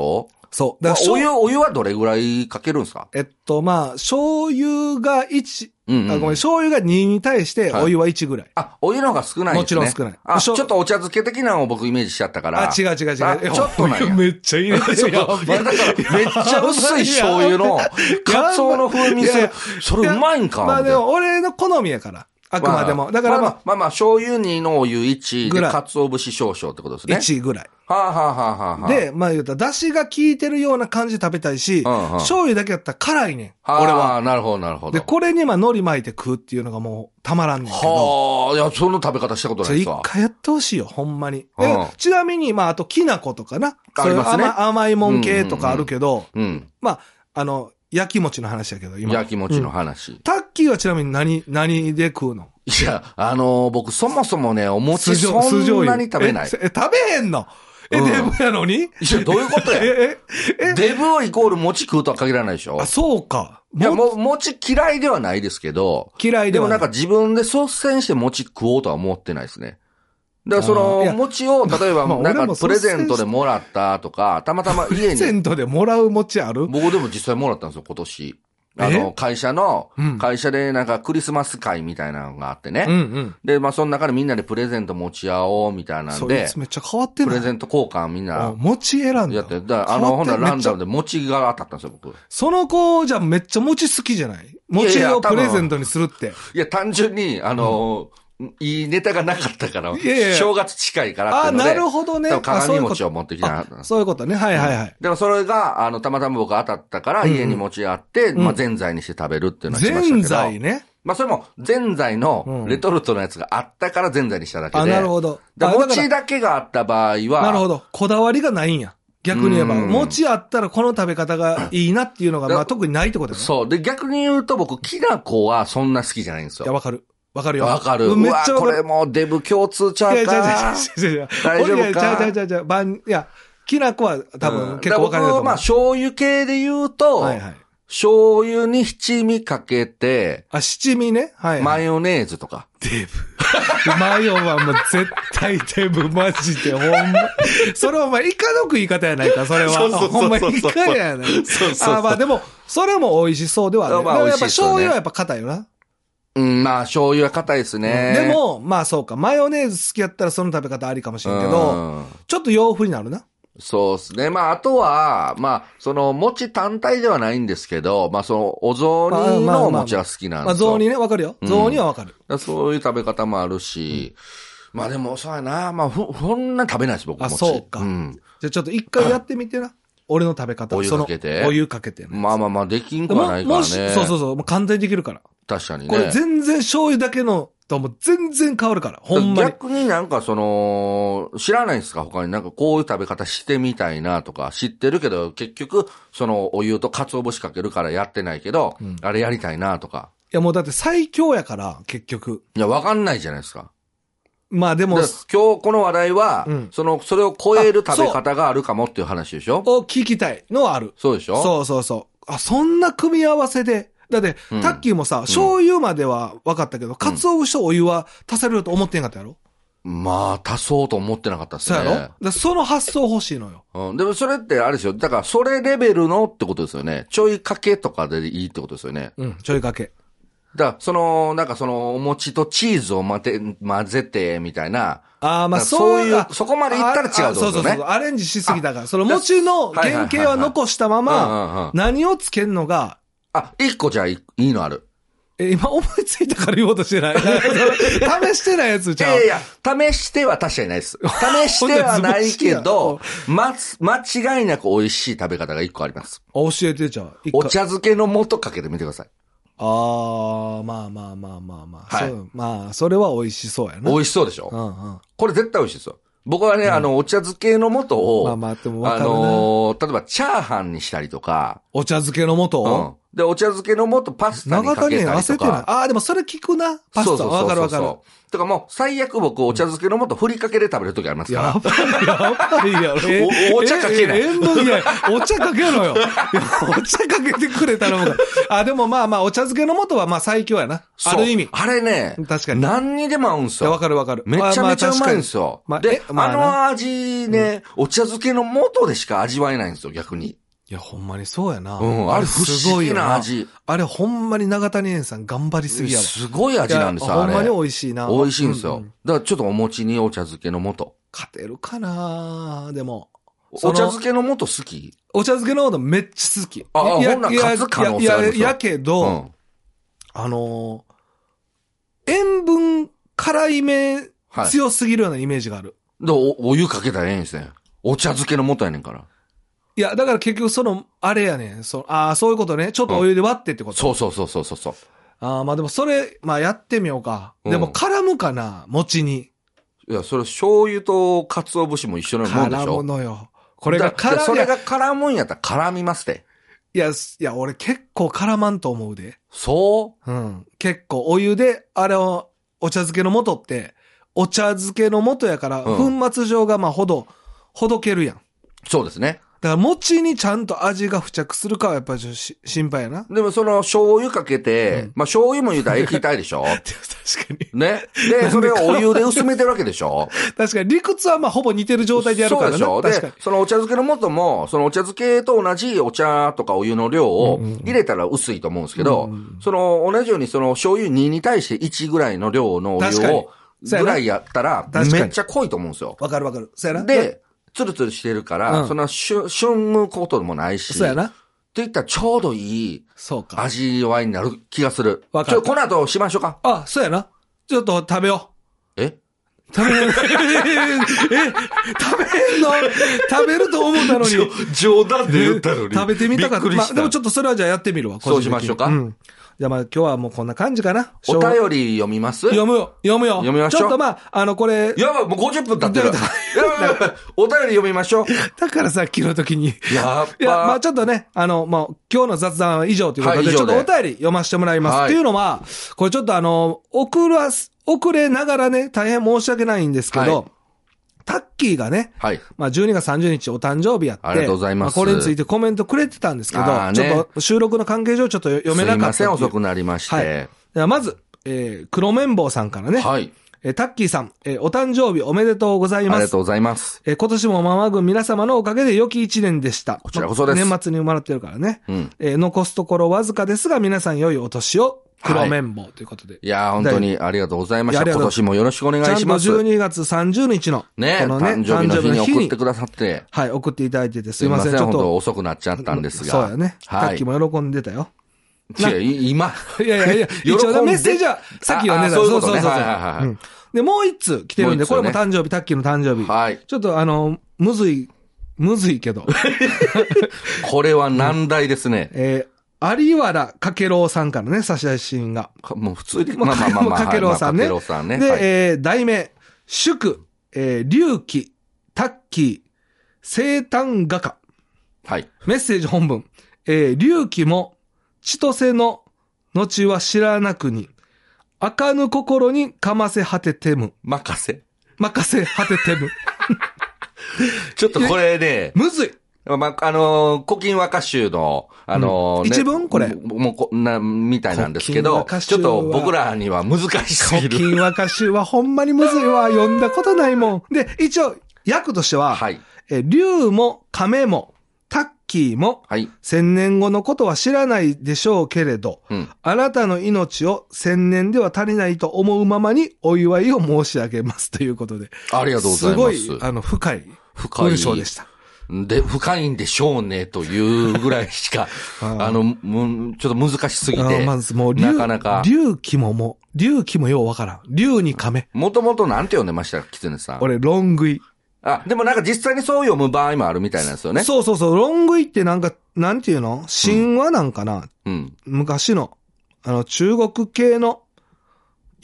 そう。 だからお湯はどれぐらいかけるんですか？ まあ、醤油が1、ごめん、醤油が2に対してお湯は1ぐらい。 お湯の方が少ないですね。 もちろん少ない。 ちょっとお茶漬け的なのを僕イメージしちゃったから。 違う。ちょっとなんや。 めっちゃ入れてるよ。 めっちゃ薄い醤油の、カツオの風味する。それうまいんか。 まあでも、俺の好みやから。あくまでも。だからまあ、醤油2のお湯1で、鰹節少々ってことですね。 1ぐらい。 はあ。 で、まあ言うたら、出汁が効いてるような感じで食べたいし、醤油だけやったら辛いねん。俺は。 なるほど。 で、これにまあ海苔巻いて食うっていうのがもうたまらんねんけど。 いや、その食べ方したことないですわ。 一回やってほしいよ、ほんまに。ちなみに、まあ、あと、きな粉とかな。 ありますね。 甘いもん系とかあるけど、まあ、焼き餅の話やけど、今。 焼き餅の話。 タッキーはちなみに何で食うの？ いや、僕そもそもね、お餅そんなに食べない。 食べへんの？デブやのに？ いや、どういうことや？デブをイコール餅食うとは限らないでしょ？ そうか。 いや、餅嫌いではないですけど。 嫌いではない。 でもなんか自分で率先して餅食おうとは思ってないですね。だから餅を、例えば、なんかプレゼントでもらったとか、たまたま家に。プレゼントでもらう餅ある？ 僕でも実際もらったんですよ、今年。会社でなんかクリスマス会みたいなのがあってね。で、まあその中でみんなでプレゼント持ち合おうみたいなんで。 めっちゃ変わってる。 プレゼント交換みんな。 餅選んだ。 やって。ほんならランダムで餅が当たったんですよ、僕。 その子じゃめっちゃ餅好きじゃない？餅をプレゼントにするって。 いや、単純に、いいネタがなかったから、正月近いからっていうので。 なるほどね。 鏡餅を持ってきた。 そういうことね。はい。 でもそれが、たまたま僕当たったから家に持ち合って、まあ、ぜんざいにして食べるっていうのをしましたけど。 ぜんざいね。 まあ、それも、ぜんざいのレトルトのやつがあったからぜんざいにしただけで。 なるほど。 餅だけがあった場合は。 なるほど。こだわりがないんや。逆に言えば、餅あったらこの食べ方がいいなっていうのが、まあ、特にないってことだね。 そう。で、逆に言うと僕、きな粉はそんな好きじゃないんですよ。 いや、わかる。わかるよ。 わかる。めっちゃこれもうデブ共通ちゃうか。大丈夫か。 いや、きな粉は多分結構わかると思う。 まあ醤油系で言うと、醤油に七味かけて、 七味ね。 マヨネーズとか。 デブ。マヨはもう絶対デブ、マジで、ほんま。それはお前、イカの食い方やないか、それは。ほんまイカやない。まあでも、それも美味しそうではある。やっぱ醤油はやっぱ硬いよな。 まあ、醤油は硬いですね。 でも、まあそうか、マヨネーズ好きやったらその食べ方ありかもしれんけど、ちょっと洋風になるな。 そうですね。まあ、あとは、まあ、餅単体ではないんですけど、まあ、お雑煮のお餅は好きなんですよ。 まあ、雑煮ね、わかるよ。雑煮はわかる。 そういう食べ方もあるし、まあでも、そうやな。まあ、そんな食べないです、僕、餅。 そうか。じゃあちょっと一回やってみてな。俺の食べ方。 お湯かけて。 お湯かけて。 まあ、できんくはないからね。 そう。もう簡単にできるから。 確かにね。 これ全然醤油だけのとも全然変わるから。ほんまに。 逆になんか知らないんですか？他になんかこういう食べ方してみたいなとか知ってるけど、結局、お湯と鰹節かけるからやってないけど、あれやりたいなとか。 いやもうだって最強やから、結局。 いや、わかんないじゃないですか。 まあでも。 今日この話題は、それを超える食べ方があるかもっていう話でしょ？ を聞きたいのはある。 そうでしょ？ そう。そんな組み合わせで。だって、タッキーもさ、醤油までは分かったけど、鰹節とお湯は足されると思ってんかったやろ？ まあ、足そうと思ってなかったっすね。 そうやろ？その発想欲しいのよ。 でもそれってあれですよ。だから、それレベルのってことですよね。ちょいかけとかでいいってことですよね。 ちょいかけ。 だから、なんかお餅とチーズを混ぜて、みたいな。 まあそこまでいったら違うってことですよね。 そう。アレンジしすぎたから。その餅の原型は残したまま、何をつけんのが、 一個じゃあいいのある。 今思いついたから言おうとしてない。試してないやつじゃん。 いや、試しては確かにないです。試してはないけど、間違いなく美味しい食べ方が一個あります。 教えてじゃあ。 お茶漬けの素かけてみてください。 まあ。はい。まあ、それは美味しそうやな。 美味しそうでしょ？これ絶対美味しいですよ。僕はね、お茶漬けの素を、 でもわかるな。 例えばチャーハンにしたりとか、 お茶漬けの素、 で、お茶漬けの素パスタにかけたりとか。長谷園焦ってない。あ、 でもそれ聞くな。パスタ。 そう。 わかるわかる。 とかもう、最悪僕、お茶漬けの素ふりかけで食べるときありますから。 やっぱりや。 お茶かけない。 お茶かけろよ。お茶かけてくれたらもう。あ、でもまあまあ、お茶漬けの素はまあ最強やな。ある意味。 あれね。 確かに。 何にでも合うんすよ。 わかるわかる。 めちゃめちゃうまいんですよ。で、あの味ね、お茶漬けの素でしか味わえないんですよ、逆に。 いや、ほんまにそうやな。 あれ不思議な味。 あれほんまに長谷園さん頑張りすぎやわ。 すごい味なんですよ、あれ。 ほんまに美味しいな。 美味しいんですよ。だからちょっとお餅にお茶漬けの素。 勝てるかなでも。 お茶漬けの素好き？ お茶漬けの素めっちゃ好き。 ほんなら勝つ可能性あるんですよ。 やけど、塩分辛いめ強すぎるようなイメージがある。 お湯かけたらええんですね。お茶漬けの素やねんから。 いや、だから結局あれやねん。そういうことね。ちょっとお湯で割ってってこと。 そう。 まあでもそれ、まあやってみようか。でも絡むかな、餅に。 いや、それ醤油と鰹節も一緒のもんでしょ。 絡むのよ。これがそれが絡むんやったら絡みますって。 いや、俺結構絡まんと思うで。 そう結構お湯で、あれを、お茶漬けの素って、お茶漬けの素やから、粉末状がまあほどけるやん。 そうですね。 だから餅にちゃんと味が付着するかはやっぱり心配やな。 でも醤油かけて、まあ醤油も言うたら液体でしょ確かに。 ね。で、それをお湯で薄めてるわけでしょ確かに理屈はまあほぼ似てる状態でやるからね。 そうでしょ。で、そのお茶漬けの素も、そのお茶漬けと同じお茶とかお湯の量を入れたら薄いと思うんですけど、その同じようにその醤油2に対して1ぐらいの量のお湯をぐらいやったら、めっちゃ濃いと思うんですよ。 わかる。そうやな。 で、ツルツルしてるから、そんな旬むこともないし。 そうやな。 っていったらちょうどいい味わいになる気がする。この後しましょうか。 そうやな。ちょっと食べよう。 食べると思ったのに。 冗談で言ったのに。 食べてみたかった。まあ、でもちょっとそれはじゃあやってみるわ。 そうしましょうか。 じゃあまあ今日はもうこんな感じかな。 お便り読みます？ 読むよ。 読みましょう。 ちょっとまあ、これ。 やばい、もう50分経ってる。お便り読みましょう。 だからさっきの時に。 やっぱ。 まあちょっとね、まあ今日の雑談は以上ということで、ちょっとお便り読ませてもらいます。っていうのは、これちょっと遅れながらね、大変申し訳ないんですけど、タッキーがね、まあ12月30日お誕生日やって、 ありがとうございます。 これについてコメントくれてたんですけど、ちょっと収録の関係上ちょっと読めなかった。 すいません、遅くなりまして。 ではまず、黒綿棒さんからね、タッキーさん、お誕生日おめでとうございます。 ありがとうございます。 今年もママ軍皆様のおかげで良き一年でした。 こちらこそです。 年末に生まれてるからね。残すところわずかですが、皆さん良いお年を。黒綿棒ということで。 いやー、本当にありがとうございました。今年もよろしくお願いします。 ちゃんと12月30日の。 ね、誕生日の日に送ってくださって。 はい、送っていただいててすいません。 ちょっと遅くなっちゃったんですが。 そうやね。タッキーも喜んでたよ。 いや、今。 いや、一応メッセージは、さっき読んでた。そう。で、もう一通来てるんで、これも誕生日、タッキーの誕生日。 はい。 ちょっとむずいけど。 これは難題ですね。 有原かけろうさんからね、差出人が。 もう普通に、まあ。 かけろうさんね。で、題名、祝、隆起、タッキー、生誕画家。 はい。 メッセージ本文。隆起も、千歳の後は知らなくに、赤ぬ心にかませ果ててむ。 任せ果ててむ。 ちょっとこれね。 むずい。 まあ、古今和歌集の、 一文これ。 みたいなんですけど、ちょっと僕らには難しすぎる。 古今和歌集はほんまにむずいわ。読んだことないもん。で、一応、訳としては、竜も亀も、タッキーも、1000年後のことは知らないでしょうけれど、あなたの命を1000年では足りないと思うままにお祝いを申し上げますということで。 ありがとうございます。 すごい、深い文章でした。 で、深いんでしょうね、というぐらいしか、ちょっと難しすぎて。 まずもう、 なかなか。 隆起もようわからん。竜に亀。 もともとなんて読んでましたキツネさん。 俺、ロングイ。 でもなんか実際にそう読む場合もあるみたいなんですよね。 そう。ロングイってなんていうの神話なんかな、昔の、中国系の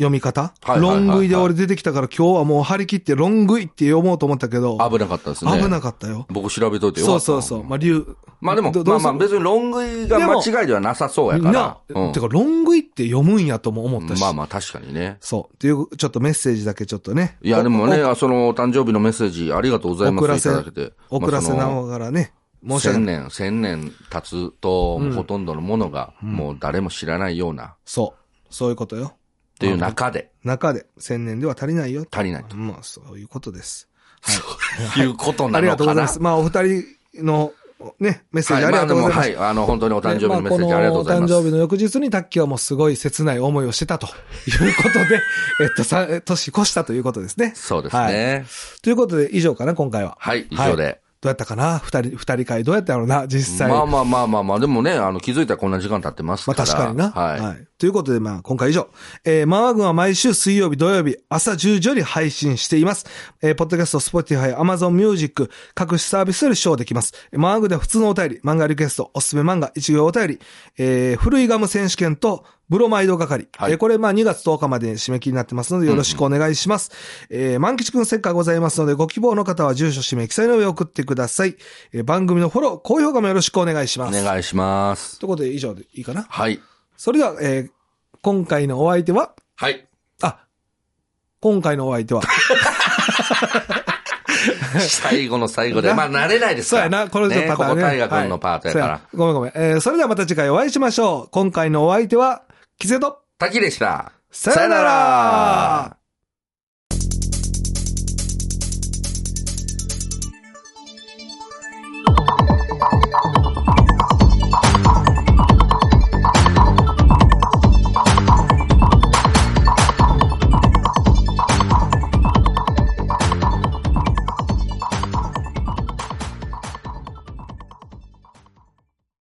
読み方、ロングイで俺出てきたから今日はもう張り切ってロングイって読もうと思ったけど。 危なかったですね。 危なかったよ。 僕調べといてよかった。 そう。まあ、 まあでも、まあ別にロングイが間違いではなさそうやから。 てか、ロングイって読むんやとも思ったし。 まあ確かにね。 そう。っていう、ちょっとメッセージだけちょっとね。 いやでもね、そのお誕生日のメッセージありがとうございます。いただけて。 遅らせながらね。 1000年経つと、ほとんどのものが、もう誰も知らないような。 そういうことよ。 っていう中で。 1000年では足りないよ。 足りないと。 まあ、そういうことです。 そういうことなのかな。 ありがとうございます。まあ、お二人の、ね、メッセージありがとうございます。 はい、本当にお誕生日のメッセージありがとうございます。 お誕生日の翌日にタッキーはもうすごい切ない思いをしてたということで、年越したということですね。 そうですね。 ということで、以上かな、今回は。 はい、以上で。 どうやったかな二人会どうやったやろうな実際。 まあ、でもね、気づいたらこんな時間経ってますから。 まあ確かにな。はい。ということで、まあ今回以上。マワ軍は毎週水曜日、土曜日、朝10時より配信しています。ポッドキャスト、スポティファイ、アマゾンミュージック、各種サービスより視聴できます。マワ軍では普通のお便り、漫画リクエスト、おすすめ漫画、一行お便り、古いガム選手権と、ブロマイド係。これ、2月10日まで締め切りになってますので、よろしくお願いします。万吉くんステッカーございますので、ご希望の方は住所、氏名、記載の上送ってください。番組のフォロー、高評価もよろしくお願いします。 お願いします。 ということで、以上でいいかな？ はい。 それでは、今回のお相手は？ はい。 今回のお相手は？ 最後の最後で。まあ、慣れないですから。 そうやな。これのパターンね。 ここ大河君のパートやから。 ごめん。それではまた次回お会いしましょう。今回のお相手は、キセとタキでした。 さよなら。